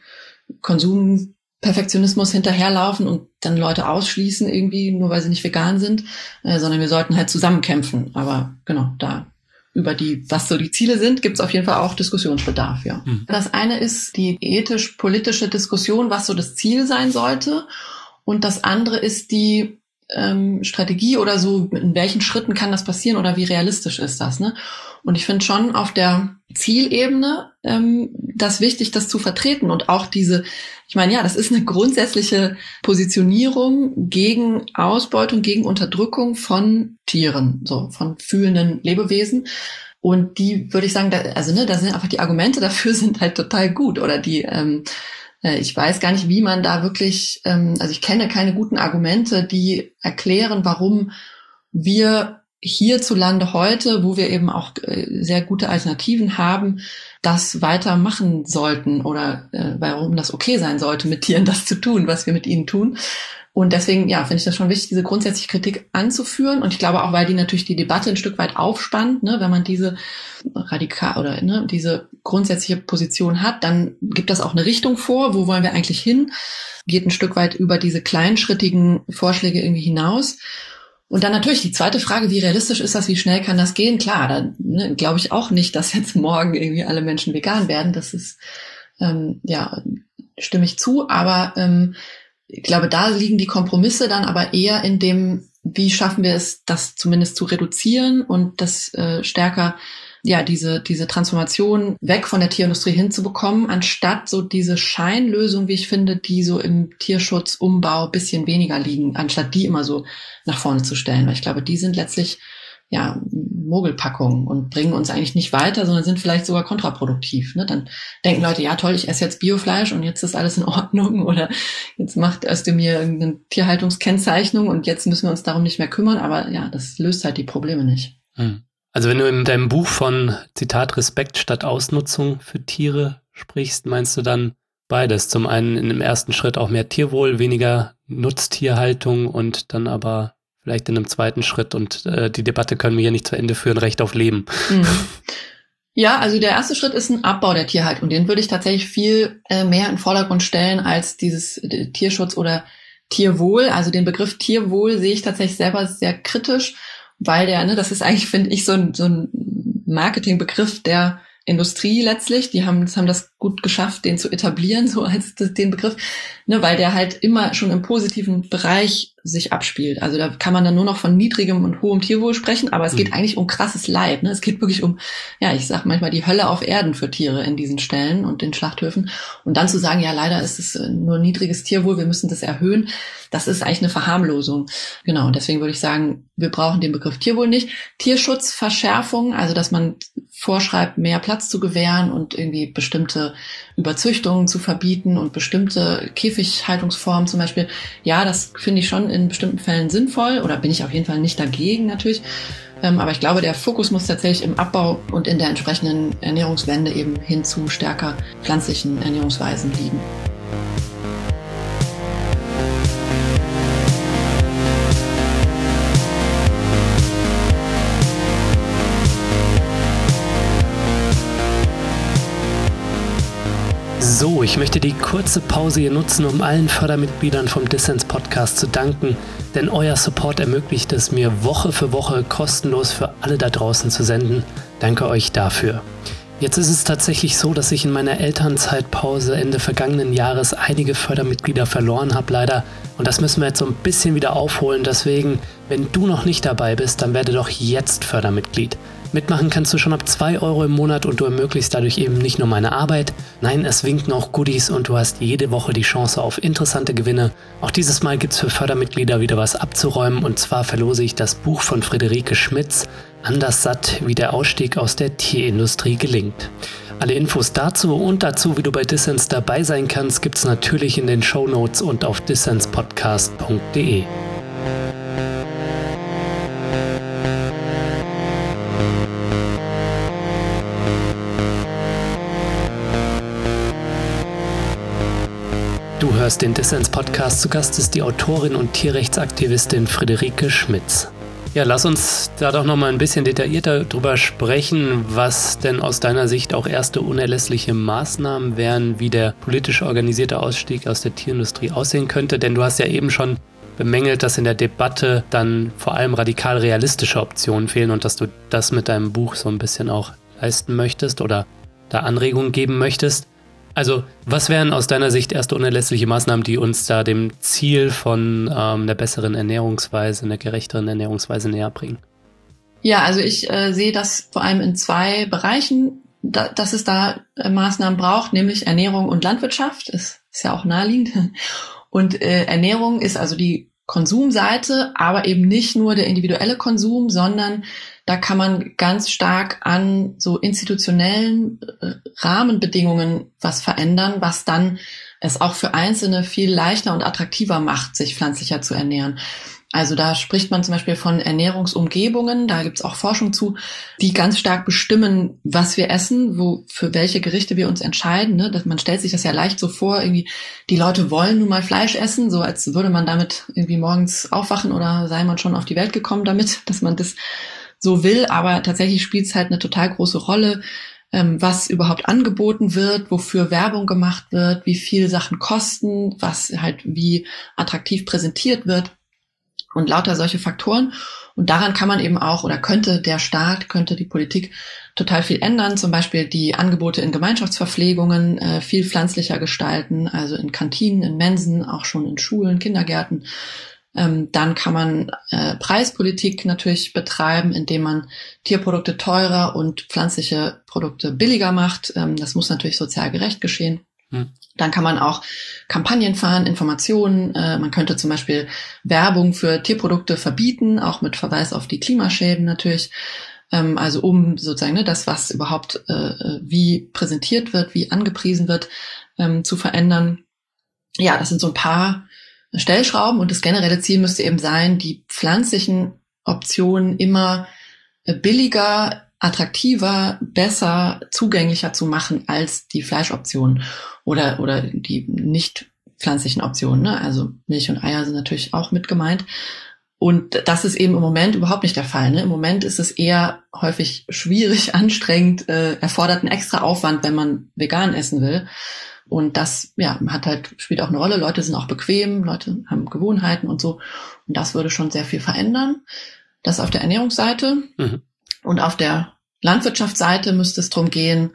Konsumperfektionismus hinterherlaufen und dann Leute ausschließen irgendwie, nur weil sie nicht vegan sind, sondern wir sollten halt zusammen kämpfen. Aber genau, da über was so die Ziele sind, gibt es auf jeden Fall auch Diskussionsbedarf, ja. Das eine ist die ethisch-politische Diskussion, was so das Ziel sein sollte. Und das andere ist die Strategie oder so, in welchen Schritten kann das passieren oder wie realistisch ist das, Und ich finde schon auf der Zielebene das wichtig, das zu vertreten und auch ich meine, ja, das ist eine grundsätzliche Positionierung gegen Ausbeutung, gegen Unterdrückung von Tieren, so von fühlenden Lebewesen. Und die würde ich sagen, da sind einfach die Argumente dafür sind halt total gut oder ich weiß gar nicht, wie man da wirklich, also ich kenne keine guten Argumente, die erklären, warum wir hierzulande heute, wo wir eben auch sehr gute Alternativen haben, das weitermachen sollten oder warum das okay sein sollte, mit Tieren das zu tun, was wir mit ihnen tun. Und deswegen, ja, finde ich das schon wichtig, diese grundsätzliche Kritik anzuführen. Und ich glaube auch, weil die natürlich die Debatte ein Stück weit aufspannt, wenn man diese diese grundsätzliche Position hat, dann gibt das auch eine Richtung vor. Wo wollen wir eigentlich hin? Geht ein Stück weit über diese kleinschrittigen Vorschläge irgendwie hinaus. Und dann natürlich die zweite Frage, wie realistisch ist das, wie schnell kann das gehen? Klar, da glaube ich auch nicht, dass jetzt morgen irgendwie alle Menschen vegan werden. Das ist, stimme ich zu, aber ich glaube, da liegen die Kompromisse dann aber eher in dem, wie schaffen wir es, das zumindest zu reduzieren und das stärker, ja, diese Transformation weg von der Tierindustrie hinzubekommen, anstatt so diese Scheinlösung, wie ich finde, die so im Tierschutzumbau bisschen weniger liegen, anstatt die immer so nach vorne zu stellen. Weil ich glaube, die sind letztlich Mogelpackungen und bringen uns eigentlich nicht weiter, sondern sind vielleicht sogar kontraproduktiv. Ne? Dann denken Leute, ja toll, ich esse jetzt Biofleisch und jetzt ist alles in Ordnung oder jetzt macht Özdemir irgendeine Tierhaltungskennzeichnung und jetzt müssen wir uns darum nicht mehr kümmern. Aber ja, das löst halt die Probleme nicht. Also wenn du in deinem Buch von, Zitat, Respekt statt Ausnutzung für Tiere sprichst, meinst du dann beides? Zum einen in dem ersten Schritt auch mehr Tierwohl, weniger Nutztierhaltung und dann aber vielleicht in einem zweiten Schritt, und die Debatte können wir hier nicht zu Ende führen, Recht auf Leben. Ja, also der erste Schritt ist ein Abbau der Tierhaltung. Den würde ich tatsächlich viel mehr in den Vordergrund stellen als dieses Tierschutz oder Tierwohl. Also den Begriff Tierwohl sehe ich tatsächlich selber sehr kritisch, weil das ist eigentlich, finde ich, so ein Marketingbegriff der Industrie letztlich. Die haben das gut geschafft, den zu etablieren, so als den Begriff, weil der halt immer schon im positiven Bereich sich abspielt. Also da kann man dann nur noch von niedrigem und hohem Tierwohl sprechen, aber es geht eigentlich um krasses Leid. Es geht wirklich um, ich sag manchmal die Hölle auf Erden für Tiere in diesen Ställen und den Schlachthöfen. Und dann zu sagen, ja, leider ist es nur niedriges Tierwohl, wir müssen das erhöhen, das ist eigentlich eine Verharmlosung. Genau, und deswegen würde ich sagen, wir brauchen den Begriff Tierwohl nicht. Tierschutzverschärfung, also dass man vorschreibt, mehr Platz zu gewähren und irgendwie bestimmte Überzüchtungen zu verbieten und bestimmte Käfighaltungsformen zum Beispiel. Ja, das finde ich schon in bestimmten Fällen sinnvoll oder bin ich auf jeden Fall nicht dagegen natürlich. Aber ich glaube, der Fokus muss tatsächlich im Abbau und in der entsprechenden Ernährungswende eben hin zu stärker pflanzlichen Ernährungsweisen liegen. So, ich möchte die kurze Pause hier nutzen, um allen Fördermitgliedern vom Dissens-Podcast zu danken, denn euer Support ermöglicht es mir, Woche für Woche kostenlos für alle da draußen zu senden. Danke euch dafür. Jetzt ist es tatsächlich so, dass ich in meiner Elternzeitpause Ende vergangenen Jahres einige Fördermitglieder verloren habe, leider. Und das müssen wir jetzt so ein bisschen wieder aufholen. Deswegen, wenn du noch nicht dabei bist, dann werde doch jetzt Fördermitglied. Mitmachen kannst du schon ab 2 € im Monat und du ermöglichst dadurch eben nicht nur meine Arbeit, nein, es winken auch Goodies und du hast jede Woche die Chance auf interessante Gewinne. Auch dieses Mal gibt's für Fördermitglieder wieder was abzuräumen, und zwar verlose ich das Buch von Friederike Schmitz, Anders satt, wie der Ausstieg aus der Tierindustrie gelingt. Alle Infos dazu und dazu, wie du bei Dissens dabei sein kannst, gibt's natürlich in den Shownotes und auf dissenspodcast.de. Du hörst den Dissens-Podcast. Zu Gast ist die Autorin und Tierrechtsaktivistin Friederike Schmitz. Ja, lass uns da doch noch mal ein bisschen detaillierter drüber sprechen, was denn aus deiner Sicht auch erste unerlässliche Maßnahmen wären, wie der politisch organisierte Ausstieg aus der Tierindustrie aussehen könnte. Denn du hast ja eben schon bemängelt, dass in der Debatte dann vor allem radikal realistische Optionen fehlen und dass du das mit deinem Buch so ein bisschen auch leisten möchtest oder da Anregungen geben möchtest. Also, was wären aus deiner Sicht erste unerlässliche Maßnahmen, die uns da dem Ziel von einer besseren Ernährungsweise, einer gerechteren Ernährungsweise näher bringen? Ja, also ich sehe das vor allem in 2 Bereichen, dass es da Maßnahmen braucht, nämlich Ernährung und Landwirtschaft. Ist ja auch naheliegend. Und Ernährung ist also die Konsumseite, aber eben nicht nur der individuelle Konsum, sondern da kann man ganz stark an so institutionellen Rahmenbedingungen was verändern, was dann es auch für Einzelne viel leichter und attraktiver macht, sich pflanzlicher zu ernähren. Also da spricht man zum Beispiel von Ernährungsumgebungen, da gibt's auch Forschung zu, die ganz stark bestimmen, was wir essen, für welche Gerichte wir uns entscheiden. Ne? Man stellt sich das ja leicht so vor, irgendwie die Leute wollen nun mal Fleisch essen, so als würde man damit irgendwie morgens aufwachen oder sei man schon auf die Welt gekommen damit, dass man das so will, aber tatsächlich spielt es halt eine total große Rolle, was überhaupt angeboten wird, wofür Werbung gemacht wird, wie viel Sachen kosten, was halt wie attraktiv präsentiert wird und lauter solche Faktoren. Und daran kann man eben auch, oder könnte die Politik total viel ändern, zum Beispiel die Angebote in Gemeinschaftsverpflegungen viel pflanzlicher gestalten, also in Kantinen, in Mensen, auch schon in Schulen, Kindergärten. Dann kann man Preispolitik natürlich betreiben, indem man Tierprodukte teurer und pflanzliche Produkte billiger macht. Das muss natürlich sozial gerecht geschehen. Dann kann man auch Kampagnen fahren, Informationen. Man könnte zum Beispiel Werbung für Tierprodukte verbieten, auch mit Verweis auf die Klimaschäden natürlich. Also um sozusagen das, was überhaupt wie präsentiert wird, wie angepriesen wird, zu verändern. Ja, das sind so ein paar Stellschrauben und das generelle Ziel müsste eben sein, die pflanzlichen Optionen immer billiger, attraktiver, besser, zugänglicher zu machen als die Fleischoptionen oder die nicht pflanzlichen Optionen. Ne? Also Milch und Eier sind natürlich auch mit gemeint. Und das ist eben im Moment überhaupt nicht der Fall. Ne? Im Moment ist es eher häufig schwierig, anstrengend, erfordert einen extra Aufwand, wenn man vegan essen will. Und das spielt auch eine Rolle. Leute sind auch bequem, Leute haben Gewohnheiten und so. Und das würde schon sehr viel verändern. Das auf der Ernährungsseite. Und auf der Landwirtschaftsseite müsste es darum gehen,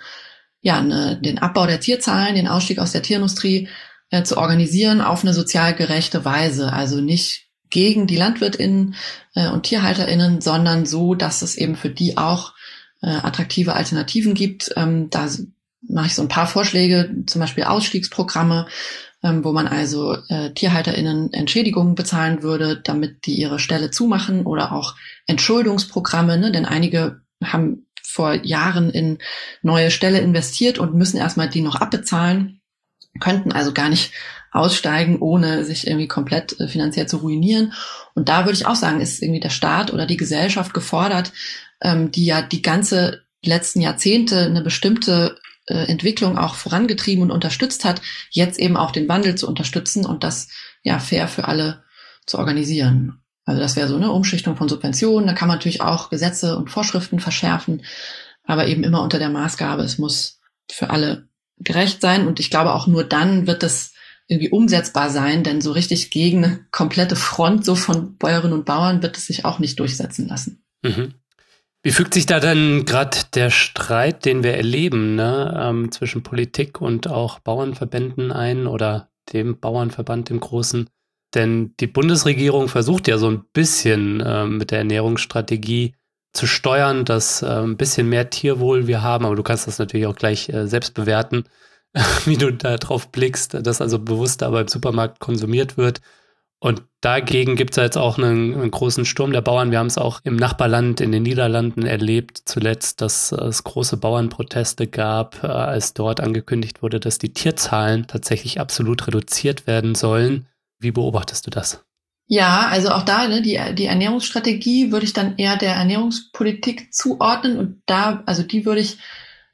den Abbau der Tierzahlen, den Ausstieg aus der Tierindustrie zu organisieren auf eine sozial gerechte Weise. Also nicht gegen die LandwirtInnen und TierhalterInnen, sondern so, dass es eben für die auch attraktive Alternativen gibt. Da mache ich so ein paar Vorschläge, zum Beispiel Ausstiegsprogramme, wo man also TierhalterInnen Entschädigungen bezahlen würde, damit die ihre Ställe zumachen, oder auch Entschuldungsprogramme, ne? Denn einige haben vor Jahren in neue Ställe investiert und müssen erstmal die noch abbezahlen, könnten also gar nicht aussteigen, ohne sich irgendwie komplett finanziell zu ruinieren. Und da würde ich auch sagen, ist irgendwie der Staat oder die Gesellschaft gefordert, die ja die ganze letzten Jahrzehnte eine bestimmte Entwicklung auch vorangetrieben und unterstützt hat, jetzt eben auch den Wandel zu unterstützen und das fair für alle zu organisieren. Also das wäre so eine Umschichtung von Subventionen. Da kann man natürlich auch Gesetze und Vorschriften verschärfen, aber eben immer unter der Maßgabe, es muss für alle gerecht sein. Und ich glaube, auch nur dann wird das irgendwie umsetzbar sein, denn so richtig gegen eine komplette Front so von Bäuerinnen und Bauern wird es sich auch nicht durchsetzen lassen. Wie fügt sich da denn gerade der Streit, den wir erleben, zwischen Politik und auch Bauernverbänden ein oder dem Bauernverband im Großen? Denn die Bundesregierung versucht ja so ein bisschen mit der Ernährungsstrategie zu steuern, dass ein bisschen mehr Tierwohl wir haben. Aber du kannst das natürlich auch gleich selbst bewerten, wie du da drauf blickst, dass also bewusster aber im Supermarkt konsumiert wird. Und dagegen gibt es jetzt auch einen großen Sturm der Bauern. Wir haben es auch im Nachbarland in den Niederlanden erlebt, zuletzt, dass es große Bauernproteste gab, als dort angekündigt wurde, dass die Tierzahlen tatsächlich absolut reduziert werden sollen. Wie beobachtest du das? Ja, also auch da, ne, die Ernährungsstrategie würde ich dann eher der Ernährungspolitik zuordnen und die würde ich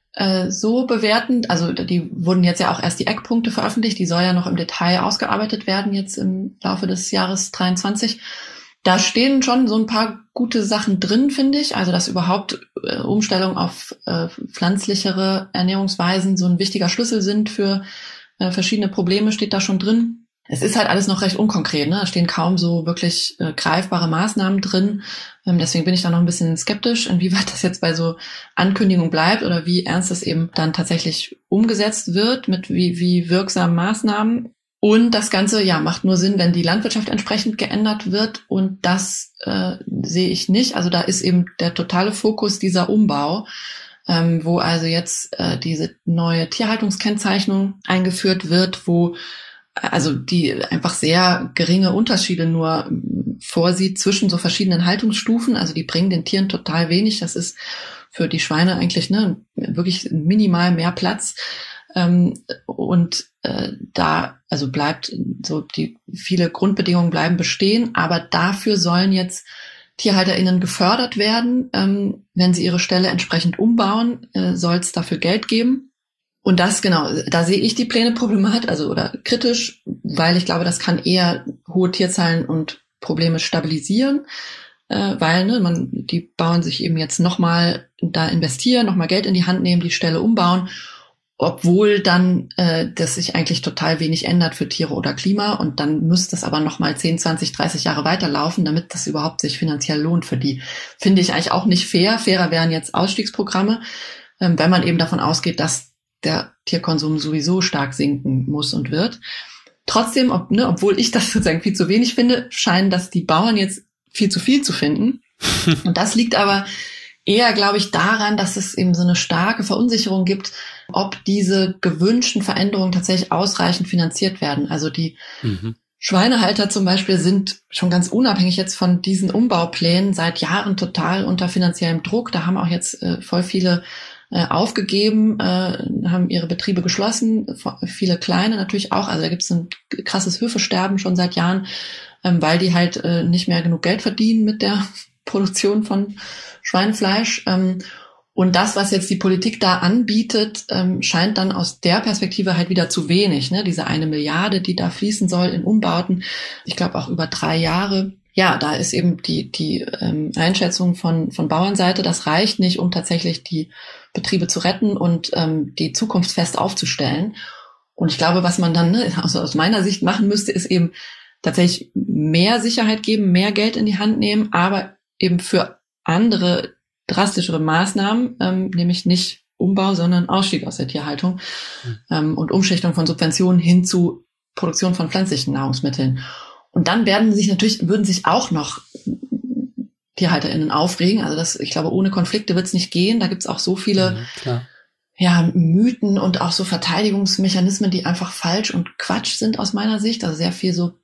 so bewerten, also die wurden jetzt ja auch erst die Eckpunkte veröffentlicht, die soll ja noch im Detail ausgearbeitet werden jetzt im Laufe des Jahres 2023. Da stehen schon so ein paar gute Sachen drin, finde ich, also dass überhaupt Umstellung auf pflanzlichere Ernährungsweisen so ein wichtiger Schlüssel sind für verschiedene Probleme, steht da schon drin. Es ist halt alles noch recht unkonkret, ne? Da stehen kaum so wirklich greifbare Maßnahmen drin. Deswegen bin ich da noch ein bisschen skeptisch, inwieweit das jetzt bei so Ankündigungen bleibt oder wie ernst das eben dann tatsächlich umgesetzt wird mit wie wirksamen Maßnahmen. Und das Ganze, macht nur Sinn, wenn die Landwirtschaft entsprechend geändert wird. Und das sehe ich nicht. Also da ist eben der totale Fokus dieser Umbau, wo also jetzt diese neue Tierhaltungskennzeichnung eingeführt wird, wo also die einfach sehr geringe Unterschiede nur vorsieht zwischen so verschiedenen Haltungsstufen. Also die bringen den Tieren total wenig. Das ist für die Schweine eigentlich wirklich minimal mehr Platz. Da also bleibt so, die viele Grundbedingungen bleiben bestehen, aber dafür sollen jetzt TierhalterInnen gefördert werden. Wenn sie ihre Ställe entsprechend umbauen, soll es dafür Geld geben. Und das, genau, da sehe ich die Pläne problematisch, oder kritisch, weil ich glaube, das kann eher hohe Tierzahlen und Probleme stabilisieren, weil die Bauern sich eben jetzt nochmal da investieren, nochmal Geld in die Hand nehmen, die Ställe umbauen, obwohl dann das sich eigentlich total wenig ändert für Tiere oder Klima, und dann müsste es aber nochmal 10, 20, 30 Jahre weiterlaufen, damit das überhaupt sich finanziell lohnt für die. Finde ich eigentlich auch nicht fair. Fairer wären jetzt Ausstiegsprogramme, wenn man eben davon ausgeht, dass der Tierkonsum sowieso stark sinken muss und wird. Trotzdem, obwohl ich das sozusagen viel zu wenig finde, scheinen das die Bauern jetzt viel zu viel zu finden. Und das liegt aber eher, glaube ich, daran, dass es eben so eine starke Verunsicherung gibt, ob diese gewünschten Veränderungen tatsächlich ausreichend finanziert werden. Also die Schweinehalter zum Beispiel sind schon ganz unabhängig jetzt von diesen Umbauplänen seit Jahren total unter finanziellem Druck. Da haben auch jetzt voll viele aufgegeben, haben ihre Betriebe geschlossen, viele kleine natürlich auch. Also da gibt es ein krasses Höfesterben schon seit Jahren, weil die halt nicht mehr genug Geld verdienen mit der Produktion von Schweinefleisch. Und das, was jetzt die Politik da anbietet, scheint dann aus der Perspektive halt wieder zu wenig. Ne? Diese 1 Milliarde, die da fließen soll in Umbauten, ich glaube auch über 3 Jahre. Ja, da ist eben die Einschätzung von Bauernseite, das reicht nicht, um tatsächlich die Betriebe zu retten und die Zukunft fest aufzustellen. Und ich glaube, was man dann also aus meiner Sicht machen müsste, ist eben tatsächlich mehr Sicherheit geben, mehr Geld in die Hand nehmen, aber eben für andere drastischere Maßnahmen, nämlich nicht Umbau, sondern Ausstieg aus der Tierhaltung und Umschichtung von Subventionen hin zu Produktion von pflanzlichen Nahrungsmitteln. Und dann würden sich auch noch TierhalterInnen aufregen. Also ich glaube, ohne Konflikte wird es nicht gehen. Da gibt es auch so viele Mythen und auch so Verteidigungsmechanismen, die einfach falsch und Quatsch sind aus meiner Sicht. Also sehr viel so,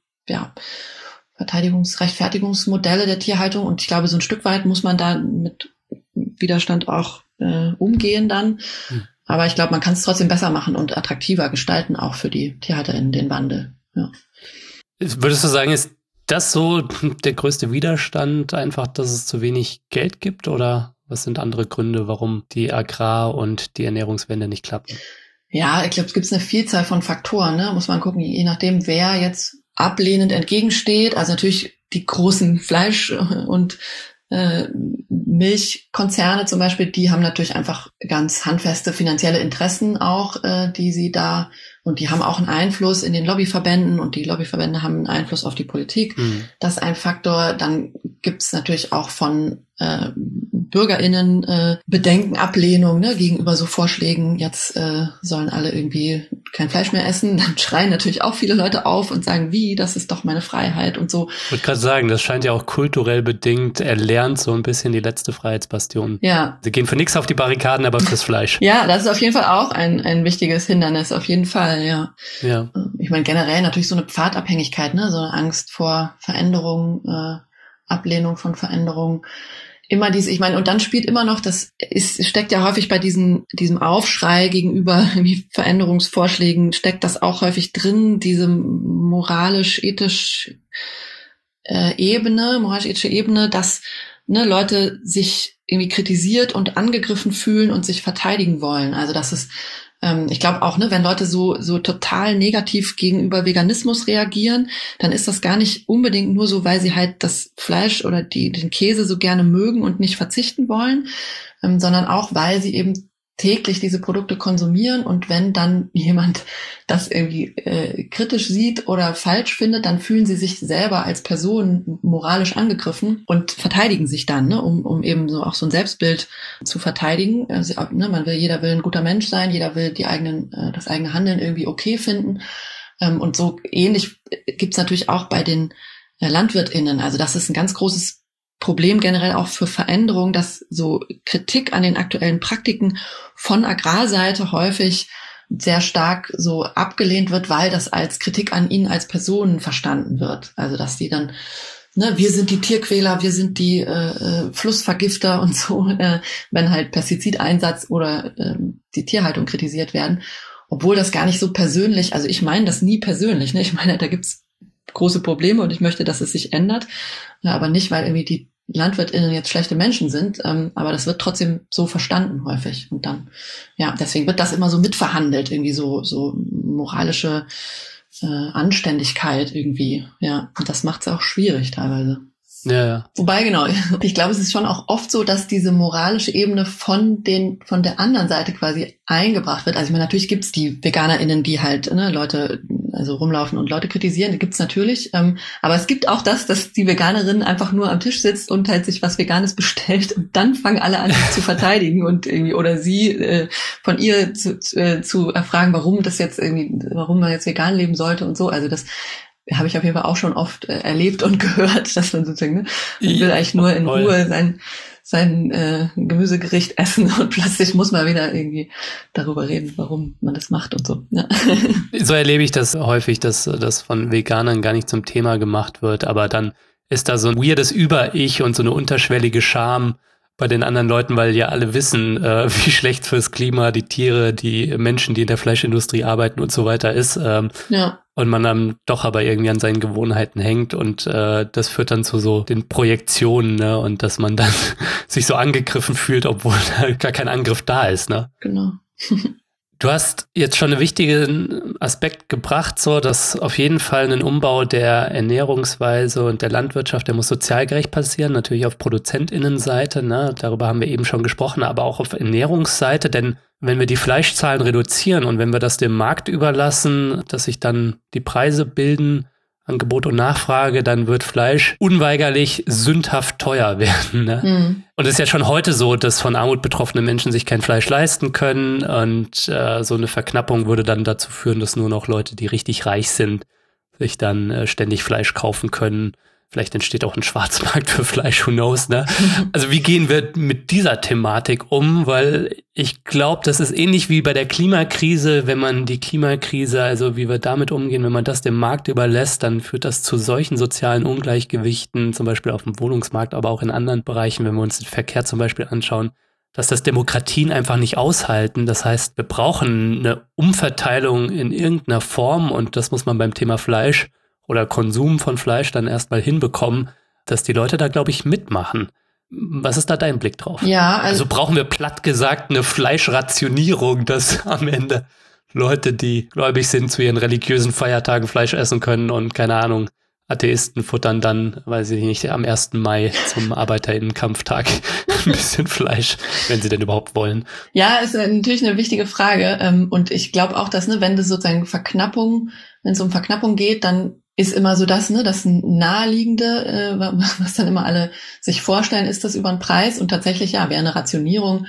Rechtfertigungsmodelle der Tierhaltung. Und ich glaube, so ein Stück weit muss man da mit Widerstand auch umgehen dann. Aber ich glaube, man kann es trotzdem besser machen und attraktiver gestalten, auch für die TierhalterInnen, den Wandel. Ja. Würdest du sagen, ist das so der größte Widerstand, einfach, dass es zu wenig Geld gibt? Oder was sind andere Gründe, warum die Agrar- und die Ernährungswende nicht klappen? Ja, ich glaube, es gibt eine Vielzahl von Faktoren. Ne? Muss man gucken, je nachdem, wer jetzt ablehnend entgegensteht. Also natürlich die großen Fleisch- und Milchkonzerne zum Beispiel, die haben natürlich einfach ganz handfeste finanzielle Interessen auch, die sie da, und die haben auch einen Einfluss in den Lobbyverbänden und die Lobbyverbände haben einen Einfluss auf die Politik. Das ist ein Faktor. Dann gibt's natürlich auch von BürgerInnen Bedenken, Ablehnung gegenüber so Vorschlägen, jetzt sollen alle irgendwie kein Fleisch mehr essen. Dann schreien natürlich auch viele Leute auf und sagen, das ist doch meine Freiheit und so. Ich wollte gerade sagen, das scheint ja auch kulturell bedingt erlernt, so ein bisschen die letzte Freiheitsbastion. Ja. Sie gehen für nichts auf die Barrikaden, aber fürs Fleisch. Ja, das ist auf jeden Fall auch ein wichtiges Hindernis, auf jeden Fall, ja. Ich meine, generell natürlich so eine Pfadabhängigkeit, so eine Angst vor Veränderung, Ablehnung von Veränderung. Immer und dann spielt immer noch, steckt ja häufig bei diesem Aufschrei gegenüber Veränderungsvorschlägen, steckt das auch häufig drin, diese moralisch-ethische Ebene, dass Leute sich irgendwie kritisiert und angegriffen fühlen und sich verteidigen wollen. Also das ist, ich glaube auch, wenn Leute so total negativ gegenüber Veganismus reagieren, dann ist das gar nicht unbedingt nur so, weil sie halt das Fleisch oder den Käse so gerne mögen und nicht verzichten wollen, sondern auch, weil sie eben täglich diese Produkte konsumieren, und wenn dann jemand das irgendwie kritisch sieht oder falsch findet, dann fühlen sie sich selber als Person moralisch angegriffen und verteidigen sich dann, um eben so auch so ein Selbstbild zu verteidigen. Also, jeder will ein guter Mensch sein, jeder will das eigene Handeln irgendwie okay finden. Und so ähnlich gibt's natürlich auch bei den LandwirtInnen. Also das ist ein ganz großes Problem generell auch für Veränderung, dass so Kritik an den aktuellen Praktiken von Agrarseite häufig sehr stark so abgelehnt wird, weil das als Kritik an ihnen als Personen verstanden wird. Also dass die dann, wir sind die Tierquäler, wir sind die Flussvergifter und so, wenn halt Pestizideinsatz oder die Tierhaltung kritisiert werden. Obwohl das gar nicht so persönlich, also ich meine das nie persönlich, Ich meine, da gibt's große Probleme und ich möchte, dass es sich ändert, aber nicht, weil irgendwie die LandwirtInnen jetzt schlechte Menschen sind, aber das wird trotzdem so verstanden häufig, und dann, deswegen wird das immer so mitverhandelt, irgendwie so moralische Anständigkeit irgendwie, und das macht es auch schwierig teilweise. Ja. Wobei, genau, ich glaube, es ist schon auch oft so, dass diese moralische Ebene von der anderen Seite quasi eingebracht wird. Also ich meine, natürlich gibt's die VeganerInnen, die halt Leute rumlaufen und Leute kritisieren, die gibt's natürlich. Aber es gibt auch dass die Veganerin einfach nur am Tisch sitzt und halt sich was Veganes bestellt, und dann fangen alle an, sich zu verteidigen und irgendwie, oder sie von ihr zu erfragen, warum man jetzt vegan leben sollte und so. Also das habe ich auf jeden Fall auch schon oft erlebt und gehört, dass man sozusagen, man will eigentlich nur in Ruhe sein Gemüsegericht essen und plötzlich muss man wieder irgendwie darüber reden, warum man das macht und so. Ja. So erlebe ich das häufig, dass das von Veganern gar nicht zum Thema gemacht wird, aber dann ist da so ein weirdes Über-Ich und so eine unterschwellige Scham bei den anderen Leuten, weil ja alle wissen, wie schlecht fürs Klima die Tiere, die Menschen, die in der Fleischindustrie arbeiten und so weiter ist. Ja. Und man dann doch aber irgendwie an seinen Gewohnheiten hängt und das führt dann zu so den Projektionen, ne? Und dass man dann sich so angegriffen fühlt, obwohl da gar kein Angriff da ist, ne? Genau. Du hast jetzt schon einen wichtigen Aspekt gebracht, so dass auf jeden Fall ein Umbau der Ernährungsweise und der Landwirtschaft, der muss sozial gerecht passieren, natürlich auf ProduzentInnenseite, ne? Darüber haben wir eben schon gesprochen, aber auch auf Ernährungsseite, denn wenn wir die Fleischzahlen reduzieren und wenn wir das dem Markt überlassen, dass sich dann die Preise bilden, Angebot und Nachfrage, dann wird Fleisch unweigerlich sündhaft teuer werden. Ne? Mhm. Und es ist ja schon heute so, dass von Armut betroffene Menschen sich kein Fleisch leisten können und so eine Verknappung würde dann dazu führen, dass nur noch Leute, die richtig reich sind, sich dann ständig Fleisch kaufen können. Vielleicht entsteht auch ein Schwarzmarkt für Fleisch, who knows, ne? Also wie gehen wir mit dieser Thematik um? Weil ich glaube, das ist ähnlich wie bei der Klimakrise. Wenn man die Klimakrise, also wie wir damit umgehen, wenn man das dem Markt überlässt, dann führt das zu solchen sozialen Ungleichgewichten, zum Beispiel auf dem Wohnungsmarkt, aber auch in anderen Bereichen, wenn wir uns den Verkehr zum Beispiel anschauen, dass das Demokratien einfach nicht aushalten. Das heißt, wir brauchen eine Umverteilung in irgendeiner Form und das muss man beim Thema Fleisch oder Konsum von Fleisch dann erstmal hinbekommen, dass die Leute da, glaube ich, mitmachen. Was ist da dein Blick drauf? Ja, also brauchen wir platt gesagt eine Fleischrationierung, dass am Ende Leute, die gläubig sind, zu ihren religiösen Feiertagen Fleisch essen können und, keine Ahnung, Atheisten futtern dann, weiß ich nicht, am 1. Mai zum ArbeiterInnenkampftag ein bisschen Fleisch, wenn sie denn überhaupt wollen. Ja, ist natürlich eine wichtige Frage. Und ich glaube auch, dass, wenn das sozusagen wenn es um Verknappung geht, dann ist immer so das Naheliegende, was dann immer alle sich vorstellen, ist das über den Preis. Und tatsächlich, ja, wäre eine Rationierung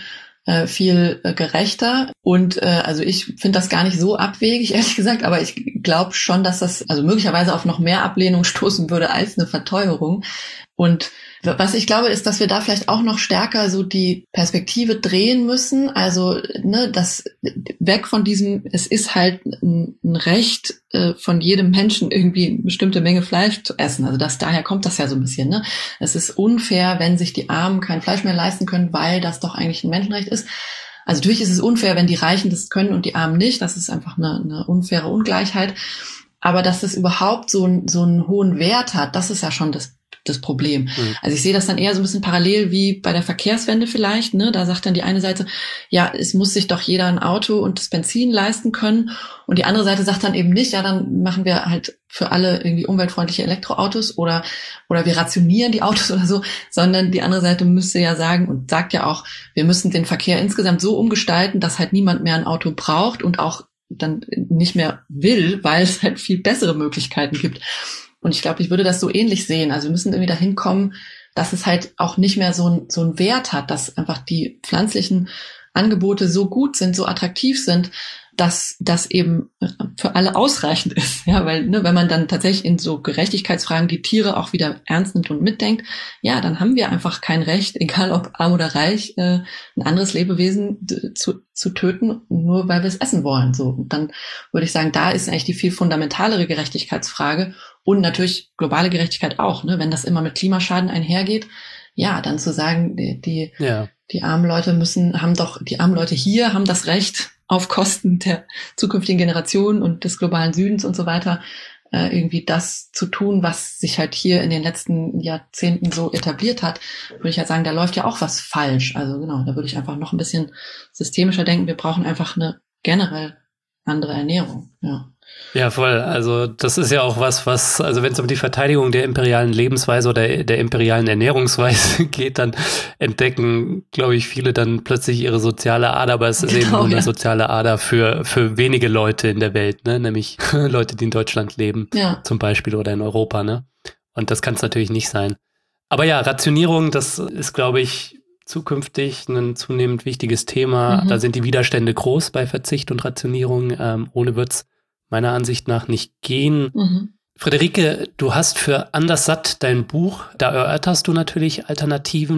viel gerechter. Und also ich finde das gar nicht so abwegig, ehrlich gesagt, aber ich glaube schon, dass das also möglicherweise auf noch mehr Ablehnung stoßen würde als eine Verteuerung. Und was ich glaube, ist, dass wir da vielleicht auch noch stärker so die Perspektive drehen müssen. Also das weg von diesem, es ist halt ein Recht von jedem Menschen irgendwie eine bestimmte Menge Fleisch zu essen. Also daher kommt das ja so ein bisschen. Ne? Es ist unfair, wenn sich die Armen kein Fleisch mehr leisten können, weil das doch eigentlich ein Menschenrecht ist. Also natürlich ist es unfair, wenn die Reichen das können und die Armen nicht. Das ist einfach eine unfaire Ungleichheit. Aber dass das überhaupt so einen hohen Wert hat, das ist ja schon das Problem. Also ich sehe das dann eher so ein bisschen parallel wie bei der Verkehrswende vielleicht, ne? Da sagt dann die eine Seite, ja, es muss sich doch jeder ein Auto und das Benzin leisten können. Und die andere Seite sagt dann eben nicht, ja, dann machen wir halt für alle irgendwie umweltfreundliche Elektroautos oder wir rationieren die Autos oder so, sondern die andere Seite müsste ja sagen und sagt ja auch, wir müssen den Verkehr insgesamt so umgestalten, dass halt niemand mehr ein Auto braucht und auch dann nicht mehr will, weil es halt viel bessere Möglichkeiten gibt. Und ich glaube, ich würde das so ähnlich sehen. Also wir müssen irgendwie dahin kommen, dass es halt auch nicht mehr so einen Wert hat, dass einfach die pflanzlichen Angebote so gut sind, so attraktiv sind, dass das eben für alle ausreichend ist. Ja, weil wenn man dann tatsächlich in so Gerechtigkeitsfragen die Tiere auch wieder ernst nimmt und mitdenkt, ja, dann haben wir einfach kein Recht, egal ob arm oder reich, ein anderes Lebewesen zu töten, nur weil wir es essen wollen. So, und dann würde ich sagen, da ist eigentlich die viel fundamentalere Gerechtigkeitsfrage und natürlich globale Gerechtigkeit auch, ne? Wenn das immer mit Klimaschaden einhergeht, ja, dann zu sagen, die armen Leute die armen Leute hier haben das Recht, auf Kosten der zukünftigen Generationen und des globalen Südens und so weiter, irgendwie das zu tun, was sich halt hier in den letzten Jahrzehnten so etabliert hat, würde ich halt sagen, da läuft ja auch was falsch. Also genau, da würde ich einfach noch ein bisschen systemischer denken. Wir brauchen einfach eine generell andere Ernährung, ja. Ja, voll. Also das ist ja auch was, also wenn es um die Verteidigung der imperialen Lebensweise oder der imperialen Ernährungsweise geht, dann entdecken, glaube ich, viele dann plötzlich ihre soziale Ader, aber es ist eben nur eine soziale Ader für wenige Leute in der Welt, ne? Nämlich Leute, die in Deutschland leben, zum Beispiel, oder in Europa, ne? Und das kann es natürlich nicht sein. Aber ja, Rationierung, das ist, glaube ich, zukünftig ein zunehmend wichtiges Thema. Da sind die Widerstände groß bei Verzicht und Rationierung. Ohne wird's meiner Ansicht nach nicht gehen. Friederike, du hast für Anders satt dein Buch, da erörterst du natürlich Alternativen.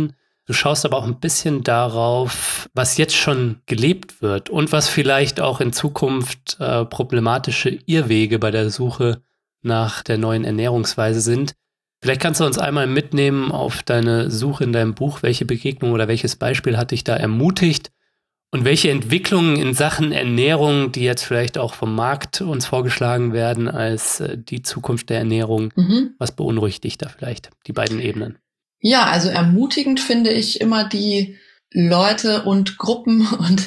Du schaust aber auch ein bisschen darauf, was jetzt schon gelebt wird und was vielleicht auch in Zukunft problematische Irrwege bei der Suche nach der neuen Ernährungsweise sind. Vielleicht kannst du uns einmal mitnehmen auf deine Suche in deinem Buch. Welche Begegnung oder welches Beispiel hat dich da ermutigt? Und welche Entwicklungen in Sachen Ernährung, die jetzt vielleicht auch vom Markt uns vorgeschlagen werden als die Zukunft der Ernährung, was beunruhigt dich da vielleicht, die beiden Ebenen? Ja, also ermutigend finde ich immer die Leute und Gruppen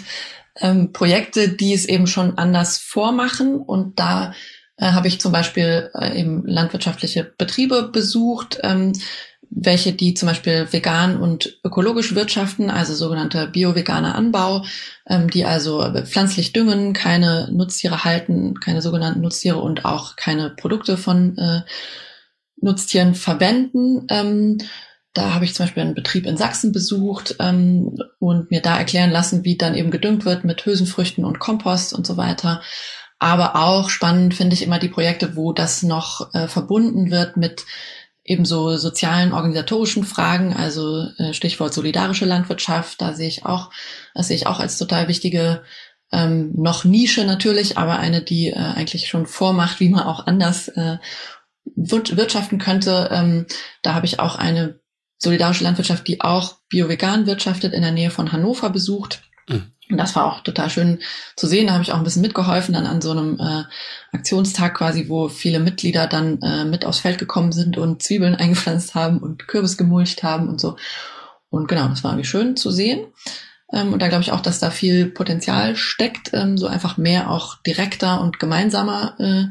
und Projekte, die es eben schon anders vormachen. Und da habe ich zum Beispiel eben landwirtschaftliche Betriebe besucht, welche die zum Beispiel vegan und ökologisch wirtschaften, also sogenannter bio-veganer Anbau, die also pflanzlich düngen, keine Nutztiere halten, keine sogenannten Nutztiere und auch keine Produkte von Nutztieren verwenden. Da habe ich zum Beispiel einen Betrieb in Sachsen besucht und mir da erklären lassen, wie dann eben gedüngt wird mit Hülsenfrüchten und Kompost und so weiter. Aber auch spannend finde ich immer die Projekte, wo das noch verbunden wird mit eben so sozialen, organisatorischen Fragen, also Stichwort solidarische Landwirtschaft, das sehe ich auch als total wichtige noch Nische natürlich, aber eine, die eigentlich schon vormacht, wie man auch anders wirtschaften könnte. Da habe ich auch eine solidarische Landwirtschaft, die auch bio-vegan wirtschaftet, in der Nähe von Hannover besucht. Und das war auch total schön zu sehen. Da habe ich auch ein bisschen mitgeholfen dann an so einem Aktionstag quasi, wo viele Mitglieder dann mit aufs Feld gekommen sind und Zwiebeln eingepflanzt haben und Kürbis gemulcht haben und so. Und genau, das war irgendwie schön zu sehen. Und da glaube ich auch, dass da viel Potenzial steckt, so einfach mehr auch direkter und gemeinsamer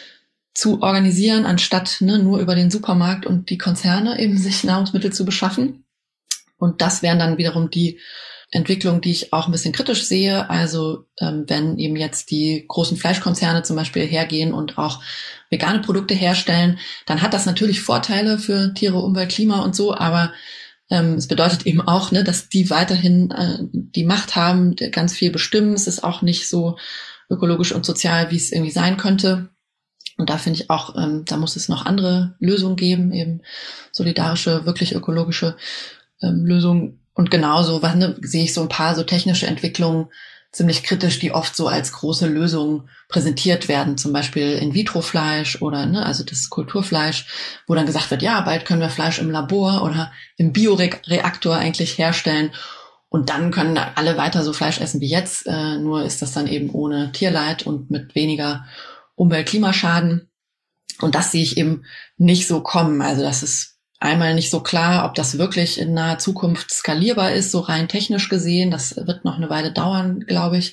zu organisieren, anstatt nur über den Supermarkt und die Konzerne eben sich Nahrungsmittel zu beschaffen. Und das wären dann wiederum die Entwicklung, die ich auch ein bisschen kritisch sehe. Also wenn eben jetzt die großen Fleischkonzerne zum Beispiel hergehen und auch vegane Produkte herstellen, dann hat das natürlich Vorteile für Tiere, Umwelt, Klima und so, aber es bedeutet eben auch, dass die weiterhin die Macht haben, ganz viel bestimmen. Es ist auch nicht so ökologisch und sozial, wie es irgendwie sein könnte. Und da finde ich auch, da muss es noch andere Lösungen geben, eben solidarische, wirklich ökologische Lösungen. Und genauso sehe ich so ein paar so technische Entwicklungen ziemlich kritisch, die oft so als große Lösungen präsentiert werden, zum Beispiel In-vitro-Fleisch oder also das Kulturfleisch, wo dann gesagt wird, ja, bald können wir Fleisch im Labor oder im Bioreaktor eigentlich herstellen und dann können alle weiter so Fleisch essen wie jetzt, nur ist das dann eben ohne Tierleid und mit weniger Umwelt-Klimaschaden. Und das sehe ich eben nicht so kommen. Also das ist einmal nicht so klar, ob das wirklich in naher Zukunft skalierbar ist, so rein technisch gesehen. Das wird noch eine Weile dauern, glaube ich.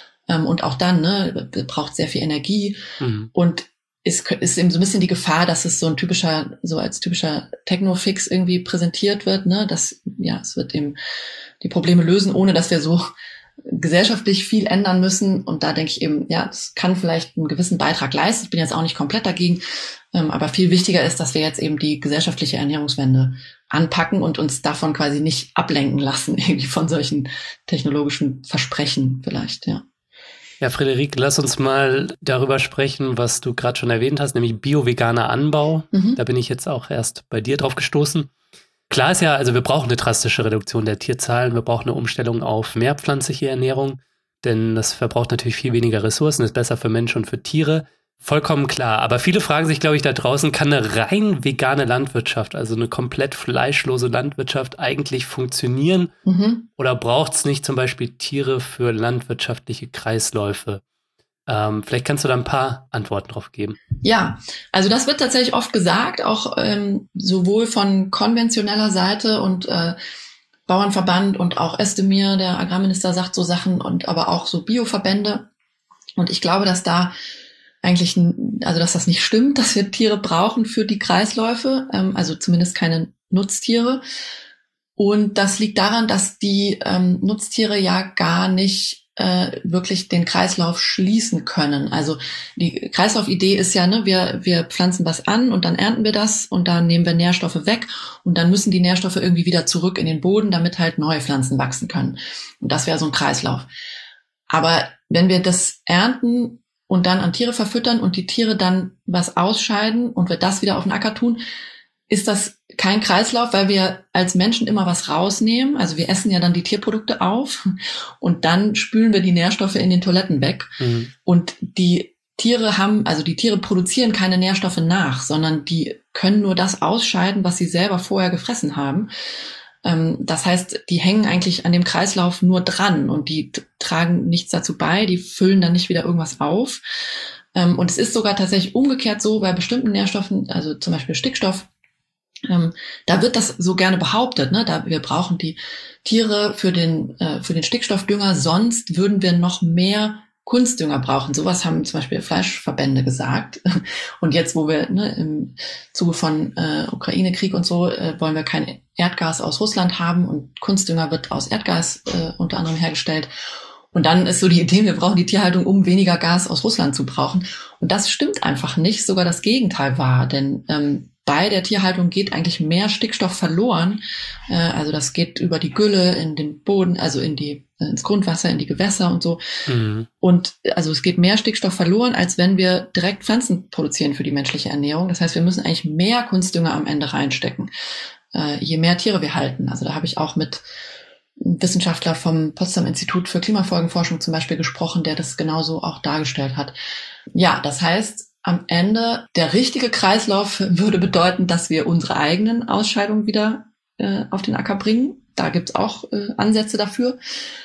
Und auch dann, braucht sehr viel Energie. Und ist eben so ein bisschen die Gefahr, dass es so als typischer Techno-Fix irgendwie präsentiert wird, dass, es wird eben die Probleme lösen, ohne dass wir so gesellschaftlich viel ändern müssen. Und da denke ich eben, es kann vielleicht einen gewissen Beitrag leisten. Ich bin jetzt auch nicht komplett dagegen. Aber viel wichtiger ist, dass wir jetzt eben die gesellschaftliche Ernährungswende anpacken und uns davon quasi nicht ablenken lassen, irgendwie von solchen technologischen Versprechen vielleicht, ja. Ja, Friederike, lass uns mal darüber sprechen, was du gerade schon erwähnt hast, nämlich bio-veganer Anbau. Da bin ich jetzt auch erst bei dir drauf gestoßen. Klar ist ja, also wir brauchen eine drastische Reduktion der Tierzahlen, wir brauchen eine Umstellung auf mehrpflanzliche Ernährung, denn das verbraucht natürlich viel weniger Ressourcen, ist besser für Menschen und für Tiere. Vollkommen klar. Aber viele fragen sich, glaube ich, da draußen, kann eine rein vegane Landwirtschaft, also eine komplett fleischlose Landwirtschaft eigentlich funktionieren? Oder braucht es nicht zum Beispiel Tiere für landwirtschaftliche Kreisläufe? Vielleicht kannst du da ein paar Antworten drauf geben. Ja, also das wird tatsächlich oft gesagt, auch sowohl von konventioneller Seite und Bauernverband und auch Özdemir, der Agrarminister, sagt so Sachen und aber auch so Bioverbände. Und ich glaube, dass da eigentlich, dass das nicht stimmt, dass wir Tiere brauchen für die Kreisläufe, also zumindest keine Nutztiere. Und das liegt daran, dass die Nutztiere ja gar nicht wirklich den Kreislauf schließen können. Also die Kreislaufidee ist ja, wir pflanzen was an und dann ernten wir das und dann nehmen wir Nährstoffe weg und dann müssen die Nährstoffe irgendwie wieder zurück in den Boden, damit halt neue Pflanzen wachsen können. Und das wäre so ein Kreislauf. Aber wenn wir das ernten und dann an Tiere verfüttern und die Tiere dann was ausscheiden und wir das wieder auf den Acker tun, ist das kein Kreislauf, weil wir als Menschen immer was rausnehmen. Also wir essen ja dann die Tierprodukte auf und dann spülen wir die Nährstoffe in den Toiletten weg. Und die Tiere produzieren keine Nährstoffe nach, sondern die können nur das ausscheiden, was sie selber vorher gefressen haben. Das heißt, die hängen eigentlich an dem Kreislauf nur dran und die tragen nichts dazu bei, die füllen dann nicht wieder irgendwas auf. Und es ist sogar tatsächlich umgekehrt so bei bestimmten Nährstoffen, also zum Beispiel Stickstoff. Da wird das so gerne behauptet, ne? Wir brauchen die Tiere für den Stickstoffdünger, sonst würden wir noch mehr Kunstdünger brauchen. Sowas haben zum Beispiel Fleischverbände gesagt. Und jetzt, wo wir im Zuge von Ukraine-Krieg und so, wollen wir kein Erdgas aus Russland haben und Kunstdünger wird aus Erdgas unter anderem hergestellt. Und dann ist so die Idee, wir brauchen die Tierhaltung, um weniger Gas aus Russland zu brauchen. Und das stimmt einfach nicht, sogar das Gegenteil war, denn bei der Tierhaltung geht eigentlich mehr Stickstoff verloren. Also das geht über die Gülle in den Boden, also ins Grundwasser, in die Gewässer und so. Und also es geht mehr Stickstoff verloren, als wenn wir direkt Pflanzen produzieren für die menschliche Ernährung. Das heißt, wir müssen eigentlich mehr Kunstdünger am Ende reinstecken, je mehr Tiere wir halten. Also da habe ich auch mit einem Wissenschaftler vom Potsdam Institut für Klimafolgenforschung zum Beispiel gesprochen, der das genauso auch dargestellt hat. Ja, das heißt, am Ende, der richtige Kreislauf würde bedeuten, dass wir unsere eigenen Ausscheidungen wieder auf den Acker bringen. Da gibt's auch Ansätze dafür.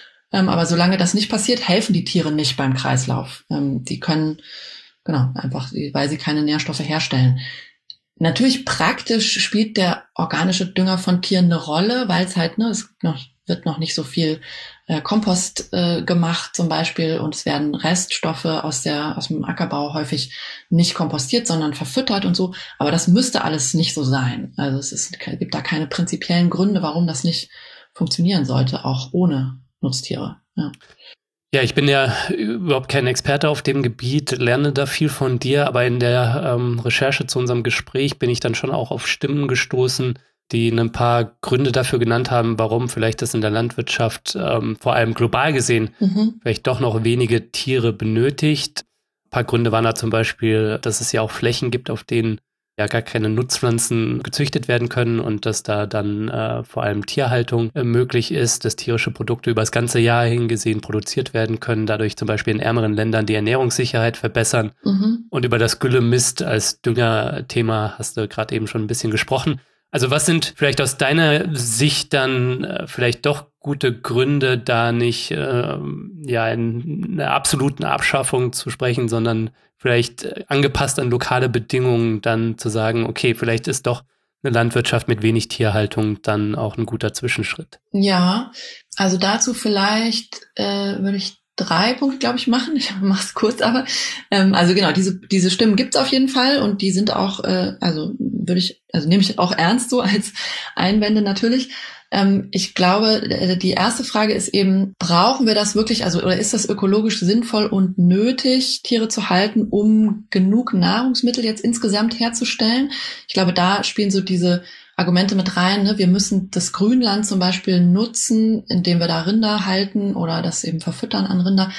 Aber solange das nicht passiert, helfen die Tiere nicht beim Kreislauf. Die können, einfach, weil sie keine Nährstoffe herstellen. Natürlich praktisch spielt der organische Dünger von Tieren eine Rolle, weil es halt, wird noch nicht so viel Kompost gemacht zum Beispiel und es werden Reststoffe aus dem Ackerbau häufig nicht kompostiert, sondern verfüttert und so. Aber das müsste alles nicht so sein. Also es gibt da keine prinzipiellen Gründe, warum das nicht funktionieren sollte, auch ohne Nutztiere. Ja. Ja, ich bin ja überhaupt kein Experte auf dem Gebiet, lerne da viel von dir, aber in der Recherche zu unserem Gespräch bin ich dann schon auch auf Stimmen gestoßen, die ein paar Gründe dafür genannt haben, warum vielleicht das in der Landwirtschaft vor allem global gesehen vielleicht doch noch wenige Tiere benötigt. Ein paar Gründe waren da zum Beispiel, dass es ja auch Flächen gibt, auf denen ja gar keine Nutzpflanzen gezüchtet werden können und dass da dann vor allem Tierhaltung möglich ist, dass tierische Produkte über das ganze Jahr hingesehen produziert werden können, dadurch zum Beispiel in ärmeren Ländern die Ernährungssicherheit verbessern. Und über das Güllemist als Düngerthema hast du gerade eben schon ein bisschen gesprochen. Also was sind vielleicht aus deiner Sicht dann vielleicht doch gute Gründe, da nicht in einer absoluten Abschaffung zu sprechen, sondern vielleicht angepasst an lokale Bedingungen dann zu sagen, okay, vielleicht ist doch eine Landwirtschaft mit wenig Tierhaltung dann auch ein guter Zwischenschritt? Ja, also dazu vielleicht würde ich 3 Punkte, glaube ich, machen. Ich mache es kurz, aber also genau, diese Stimmen gibt's auf jeden Fall und die sind auch, nehme ich auch ernst so als Einwände natürlich. Ich glaube, die erste Frage ist eben, brauchen wir das wirklich, oder ist das ökologisch sinnvoll und nötig, Tiere zu halten, um genug Nahrungsmittel jetzt insgesamt herzustellen? Ich glaube, da spielen so diese Argumente mit rein, ne? Wir müssen das Grünland zum Beispiel nutzen, indem wir da Rinder halten oder das eben verfüttern an Rinder,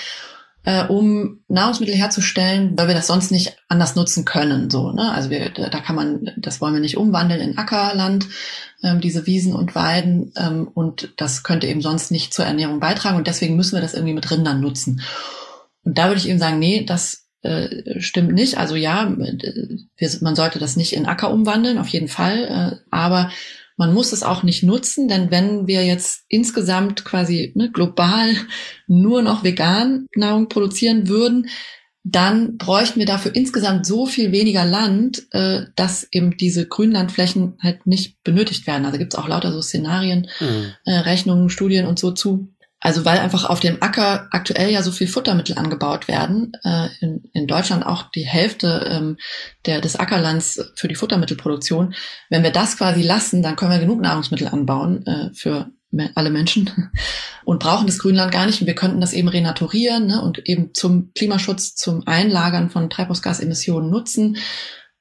um Nahrungsmittel herzustellen, weil wir das sonst nicht anders nutzen können, so, ne? Also das wollen wir nicht umwandeln in Ackerland, diese Wiesen und Weiden, und das könnte eben sonst nicht zur Ernährung beitragen und deswegen müssen wir das irgendwie mit Rindern nutzen. Und da würde ich eben sagen, nee, das stimmt nicht. Also ja, man sollte das nicht in Acker umwandeln, auf jeden Fall, aber man muss es auch nicht nutzen, denn wenn wir jetzt insgesamt quasi global nur noch vegan Nahrung produzieren würden, dann bräuchten wir dafür insgesamt so viel weniger Land, dass eben diese Grünlandflächen halt nicht benötigt werden. Also gibt es auch lauter so Szenarien, Rechnungen, Studien und so zu. Also weil einfach auf dem Acker aktuell ja so viel Futtermittel angebaut werden, in Deutschland auch die Hälfte des Ackerlands für die Futtermittelproduktion. Wenn wir das quasi lassen, dann können wir genug Nahrungsmittel anbauen für alle Menschen und brauchen das Grünland gar nicht. Und wir könnten das eben renaturieren, ne, und eben zum Klimaschutz, zum Einlagern von Treibhausgasemissionen nutzen.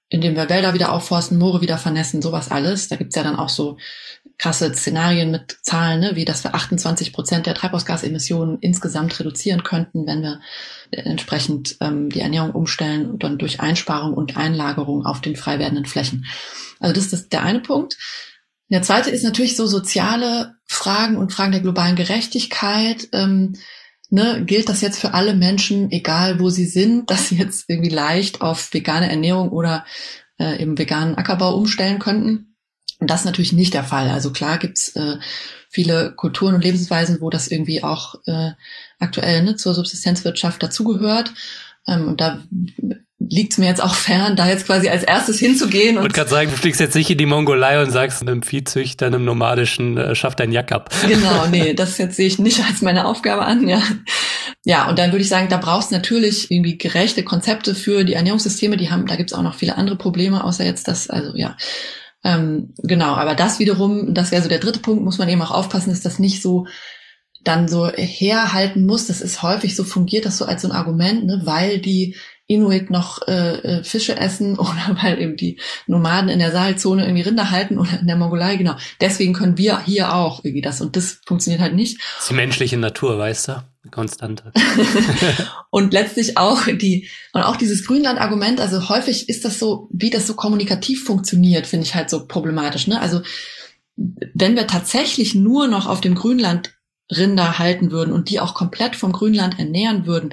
indem wir Wälder wieder aufforsten, Moore wieder vernässen, sowas alles. Da gibt's ja dann auch so krasse Szenarien mit Zahlen, ne, wie dass wir 28% der Treibhausgasemissionen insgesamt reduzieren könnten, wenn wir entsprechend die Ernährung umstellen und dann durch Einsparung und Einlagerung auf den frei werdenden Flächen. Also das ist der eine Punkt. Der zweite ist natürlich so soziale Fragen und Fragen der globalen Gerechtigkeit. Gilt das jetzt für alle Menschen, egal wo sie sind, dass sie jetzt irgendwie leicht auf vegane Ernährung oder eben veganen Ackerbau umstellen könnten? Und das ist natürlich nicht der Fall. Also klar gibt's viele Kulturen und Lebensweisen, wo das irgendwie auch aktuell zur Subsistenzwirtschaft dazugehört. Und da liegt es mir jetzt auch fern, da jetzt quasi als erstes hinzugehen. Ich wollte gerade sagen, du fliegst jetzt nicht in die Mongolei und sagst einem Viehzüchter, einem nomadischen, schaff dein Jack ab. Genau, nee, das jetzt sehe ich nicht als meine Aufgabe an, ja. Ja, und dann würde ich sagen, da brauchst du natürlich irgendwie gerechte Konzepte für die Ernährungssysteme, da gibt's auch noch viele andere Probleme, außer jetzt das, also ja. Genau, aber das wiederum, das wäre so der dritte Punkt, muss man eben auch aufpassen, dass das nicht so dann so herhalten muss. Das ist häufig so, fungiert das so als so ein Argument, ne, weil die Inuit noch Fische essen oder weil eben die Nomaden in der Sahelzone irgendwie Rinder halten oder in der Mongolei, genau. Deswegen können wir hier auch irgendwie das und das funktioniert halt nicht. Das ist die menschliche Natur, weißt du? Konstante. Und letztlich auch dieses Grünland-Argument, also häufig ist das so, wie das so kommunikativ funktioniert, finde ich halt so problematisch, ne? Also wenn wir tatsächlich nur noch auf dem Grünland Rinder halten würden und die auch komplett vom Grünland ernähren würden,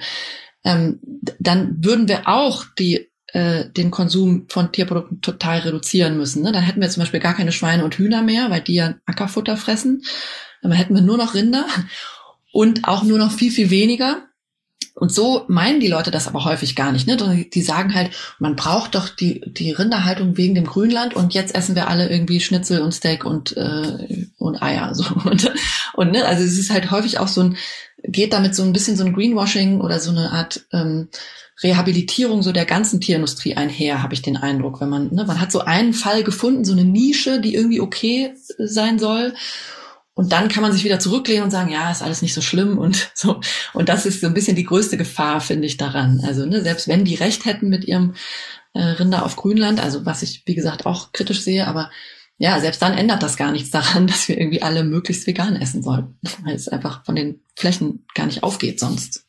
dann würden wir auch den Konsum von Tierprodukten total reduzieren müssen. Ne? Dann hätten wir zum Beispiel gar keine Schweine und Hühner mehr, weil die ja Ackerfutter fressen. Dann hätten wir nur noch Rinder und auch nur noch viel, viel weniger. Und so meinen die Leute das aber häufig gar nicht. Ne? Die sagen halt, man braucht doch die Rinderhaltung wegen dem Grünland und jetzt essen wir alle irgendwie Schnitzel und Steak und Eier. So. Und ne? Also es ist halt häufig auch geht damit so ein bisschen so ein Greenwashing oder so eine Art Rehabilitierung so der ganzen Tierindustrie einher, habe ich den Eindruck. Wenn man hat so einen Fall gefunden, so eine Nische, die irgendwie okay sein soll. Und dann kann man sich wieder zurücklehnen und sagen, ja, ist alles nicht so schlimm und so. Und das ist so ein bisschen die größte Gefahr, finde ich, daran. Also selbst wenn die recht hätten mit ihrem Rinder auf Grünland, also was ich, wie gesagt, auch kritisch sehe, aber ja, selbst dann ändert das gar nichts daran, dass wir irgendwie alle möglichst vegan essen sollten, weil es einfach von den Flächen gar nicht aufgeht sonst.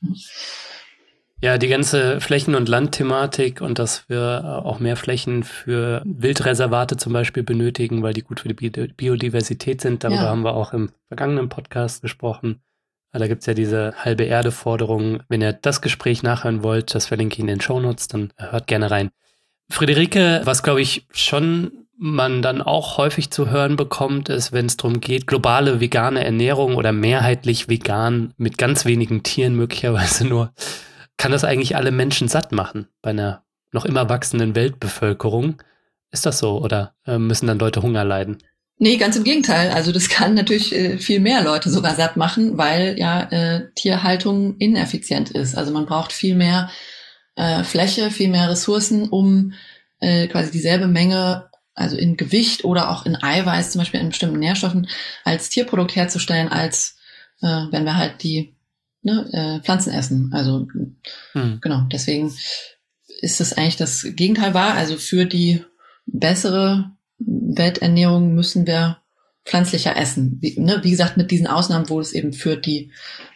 Ja, die ganze Flächen- und Landthematik und dass wir auch mehr Flächen für Wildreservate zum Beispiel benötigen, weil die gut für die Biodiversität sind. Darüber haben wir auch im vergangenen Podcast gesprochen. Da gibt's ja diese halbe Erde-Forderung. Wenn ihr das Gespräch nachhören wollt, das verlinke ich in den Shownotes, dann hört gerne rein. Friederike, was glaube ich schon man dann auch häufig zu hören bekommt, ist, wenn es darum geht, globale vegane Ernährung oder mehrheitlich vegan mit ganz wenigen Tieren möglicherweise nur, kann das eigentlich alle Menschen satt machen bei einer noch immer wachsenden Weltbevölkerung? Ist das so oder müssen dann Leute Hunger leiden? Nee, ganz im Gegenteil. Also das kann natürlich viel mehr Leute sogar satt machen, weil ja Tierhaltung ineffizient ist. Also man braucht viel mehr Fläche, viel mehr Ressourcen, um quasi dieselbe Menge, also in Gewicht oder auch in Eiweiß, zum Beispiel in bestimmten Nährstoffen, als Tierprodukt herzustellen, als wenn wir halt die Pflanzen essen. Also genau, deswegen ist das eigentlich das Gegenteil wahr. Also für die bessere Welternährung müssen wir pflanzlicher essen. Wie gesagt, mit diesen Ausnahmen, wo es eben für die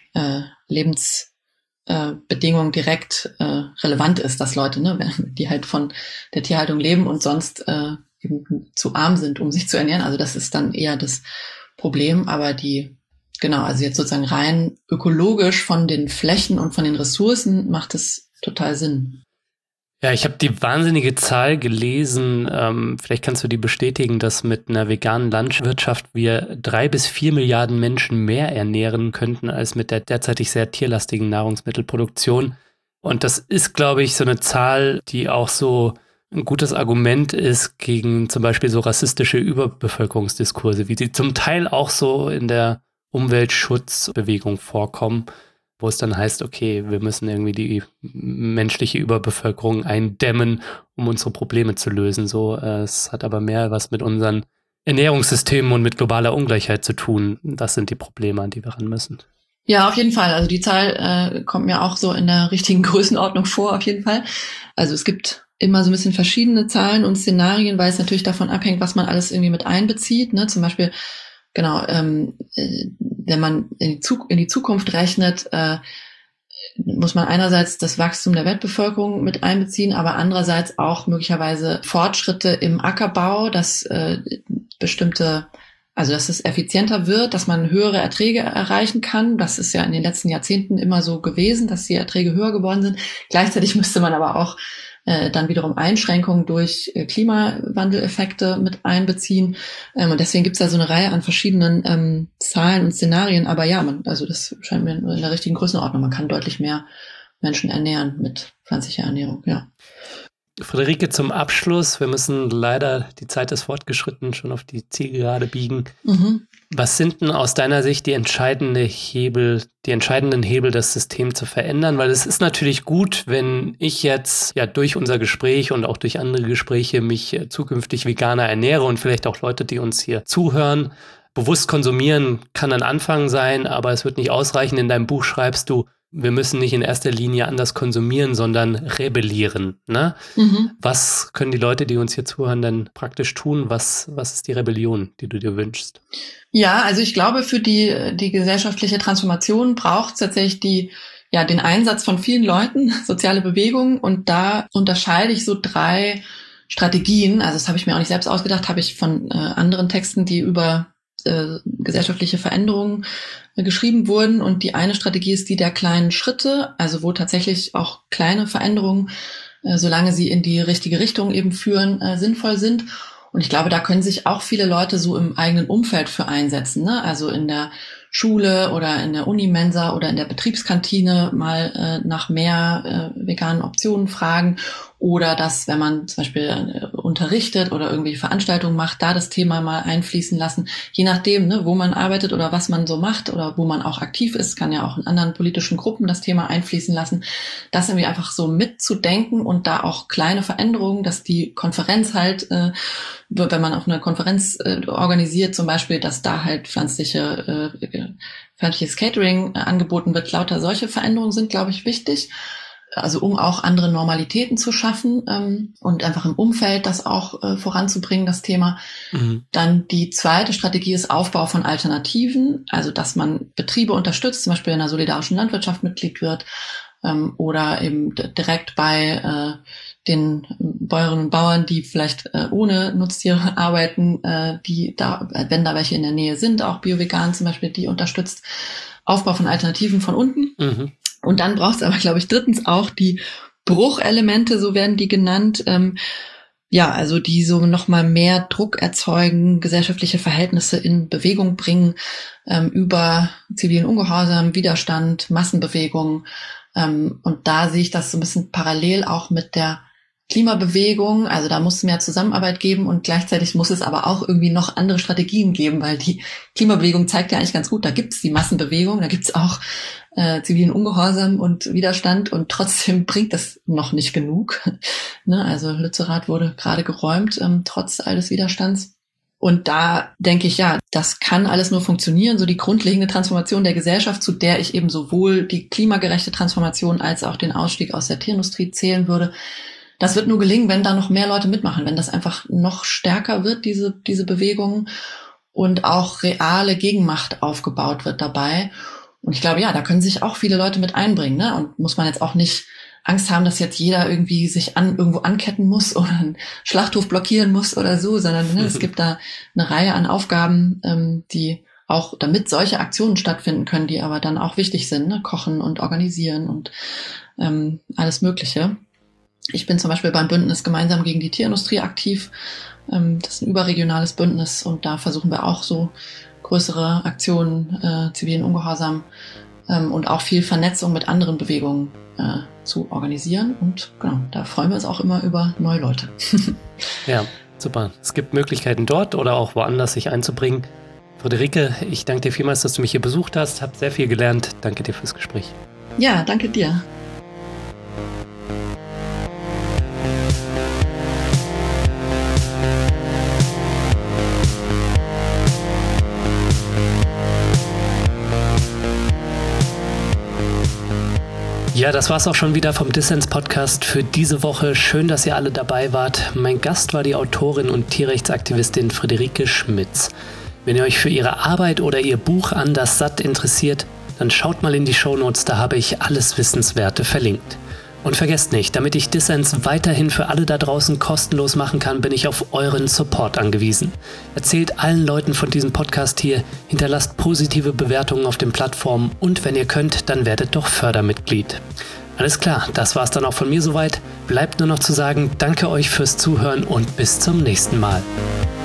Lebensbedingungen direkt relevant ist, dass Leute, die halt von der Tierhaltung leben und sonst eben zu arm sind, um sich zu ernähren. Also das ist dann eher das Problem, aber also jetzt sozusagen rein ökologisch von den Flächen und von den Ressourcen macht es total Sinn. Ja, ich habe die wahnsinnige Zahl gelesen, vielleicht kannst du die bestätigen, dass mit einer veganen Landwirtschaft wir 3 bis 4 Milliarden Menschen mehr ernähren könnten als mit der derzeitig sehr tierlastigen Nahrungsmittelproduktion. Und das ist, glaube ich, so eine Zahl, die auch so ein gutes Argument ist gegen zum Beispiel so rassistische Überbevölkerungsdiskurse, wie sie zum Teil auch so in der Umweltschutzbewegung vorkommen, wo es dann heißt, okay, wir müssen irgendwie die menschliche Überbevölkerung eindämmen, um unsere Probleme zu lösen. So, es hat aber mehr was mit unseren Ernährungssystemen und mit globaler Ungleichheit zu tun. Das sind die Probleme, an die wir ran müssen. Ja, auf jeden Fall. Also die Zahl kommt mir auch so in der richtigen Größenordnung vor, auf jeden Fall. Also es gibt immer so ein bisschen verschiedene Zahlen und Szenarien, weil es natürlich davon abhängt, was man alles irgendwie mit einbezieht. Ne? Zum Beispiel, genau, wenn man in die Zukunft rechnet, muss man einerseits das Wachstum der Weltbevölkerung mit einbeziehen, aber andererseits auch möglicherweise Fortschritte im Ackerbau, dass dass es effizienter wird, dass man höhere Erträge erreichen kann. Das ist ja in den letzten Jahrzehnten immer so gewesen, dass die Erträge höher geworden sind. Gleichzeitig müsste man aber auch dann wiederum Einschränkungen durch Klimawandeleffekte mit einbeziehen. Und deswegen gibt es da so eine Reihe an verschiedenen Zahlen und Szenarien. Aber ja, das scheint mir in der richtigen Größenordnung. Man kann deutlich mehr Menschen ernähren mit pflanzlicher Ernährung, ja. Friederike, zum Abschluss, wir müssen leider, die Zeit ist fortgeschritten, schon auf die Zielgerade biegen. Mhm. Was sind denn aus deiner Sicht die entscheidenden Hebel, das System zu verändern? Weil es ist natürlich gut, wenn ich jetzt ja durch unser Gespräch und auch durch andere Gespräche mich zukünftig veganer ernähre und vielleicht auch Leute, die uns hier zuhören. Bewusst konsumieren kann ein Anfang sein, aber es wird nicht ausreichen. In deinem Buch schreibst du, wir müssen nicht in erster Linie anders konsumieren, sondern rebellieren. Ne? Mhm. Was können die Leute, die uns hier zuhören, denn praktisch tun? Was ist die Rebellion, die du dir wünschst? Ja, also ich glaube, für die gesellschaftliche Transformation braucht es tatsächlich den Einsatz von vielen Leuten, soziale Bewegungen. Und da unterscheide ich so 3 Strategien. Also das habe ich mir auch nicht selbst ausgedacht, habe ich von anderen Texten, die über gesellschaftliche Veränderungen geschrieben wurden. Und die eine Strategie ist die der kleinen Schritte, also wo tatsächlich auch kleine Veränderungen, solange sie in die richtige Richtung eben führen, sinnvoll sind. Und ich glaube, da können sich auch viele Leute so im eigenen Umfeld für einsetzen, ne? Also in der Schule oder in der Unimensa oder in der Betriebskantine mal nach mehr veganen Optionen fragen. Oder dass, wenn man zum Beispiel unterrichtet oder irgendwie Veranstaltungen macht, da das Thema mal einfließen lassen. Je nachdem, ne, wo man arbeitet oder was man so macht oder wo man auch aktiv ist, kann ja auch in anderen politischen Gruppen das Thema einfließen lassen. Das irgendwie einfach so mitzudenken und da auch kleine Veränderungen, dass die Konferenz halt, wenn man auf einer Konferenz organisiert zum Beispiel, dass da halt pflanzliches Catering angeboten wird. Lauter solche Veränderungen sind, glaube ich, wichtig. Also um auch andere Normalitäten zu schaffen und einfach im Umfeld das auch voranzubringen, das Thema. Mhm. Dann die zweite Strategie ist Aufbau von Alternativen, also dass man Betriebe unterstützt, zum Beispiel in einer solidarischen Landwirtschaft Mitglied wird oder eben direkt bei den Bäuerinnen und Bauern, die vielleicht ohne Nutztiere arbeiten, die da, wenn da welche in der Nähe sind, auch bio-vegan zum Beispiel, die unterstützt. Aufbau von Alternativen von unten. Mhm. Und dann braucht es aber, glaube ich, drittens auch die Bruchelemente, so werden die genannt, also die so nochmal mehr Druck erzeugen, gesellschaftliche Verhältnisse in Bewegung bringen, über zivilen Ungehorsam, Widerstand, Massenbewegung. Und da sehe ich das so ein bisschen parallel auch mit der Klimabewegung, also da muss es mehr Zusammenarbeit geben und gleichzeitig muss es aber auch irgendwie noch andere Strategien geben, weil die Klimabewegung zeigt ja eigentlich ganz gut, da gibt es die Massenbewegung, da gibt es auch zivilen Ungehorsam und Widerstand und trotzdem bringt das noch nicht genug. Ne? Also Lützerath wurde gerade geräumt, trotz all des Widerstands. Und da denke ich, ja, das kann alles nur funktionieren, so die grundlegende Transformation der Gesellschaft, zu der ich eben sowohl die klimagerechte Transformation als auch den Ausstieg aus der Tierindustrie zählen würde. Das wird nur gelingen, wenn da noch mehr Leute mitmachen, wenn das einfach noch stärker wird, diese Bewegung und auch reale Gegenmacht aufgebaut wird dabei. Und ich glaube, ja, da können sich auch viele Leute mit einbringen, ne? Und muss man jetzt auch nicht Angst haben, dass jetzt jeder irgendwie sich irgendwo anketten muss oder einen Schlachthof blockieren muss oder so, sondern es gibt da eine Reihe an Aufgaben, die auch, damit solche Aktionen stattfinden können, die aber dann auch wichtig sind, ne? Kochen und organisieren und alles Mögliche. Ich bin zum Beispiel beim Bündnis Gemeinsam gegen die Tierindustrie aktiv. Das ist ein überregionales Bündnis und da versuchen wir auch so größere Aktionen, zivilen Ungehorsam und auch viel Vernetzung mit anderen Bewegungen zu organisieren. Und genau, da freuen wir uns auch immer über neue Leute. Ja, super. Es gibt Möglichkeiten dort oder auch woanders sich einzubringen. Friederike, ich danke dir vielmals, dass du mich hier besucht hast. Habe sehr viel gelernt. Danke dir fürs Gespräch. Ja, danke dir. Ja, das war's auch schon wieder vom Dissens-Podcast für diese Woche. Schön, dass ihr alle dabei wart. Mein Gast war die Autorin und Tierrechtsaktivistin Friederike Schmitz. Wenn ihr euch für ihre Arbeit oder ihr Buch An das Satt interessiert, dann schaut mal in die Shownotes, da habe ich alles Wissenswerte verlinkt. Und vergesst nicht, damit ich Dissens weiterhin für alle da draußen kostenlos machen kann, bin ich auf euren Support angewiesen. Erzählt allen Leuten von diesem Podcast hier, hinterlasst positive Bewertungen auf den Plattformen und wenn ihr könnt, dann werdet doch Fördermitglied. Alles klar, das war's dann auch von mir soweit. Bleibt nur noch zu sagen, danke euch fürs Zuhören und bis zum nächsten Mal.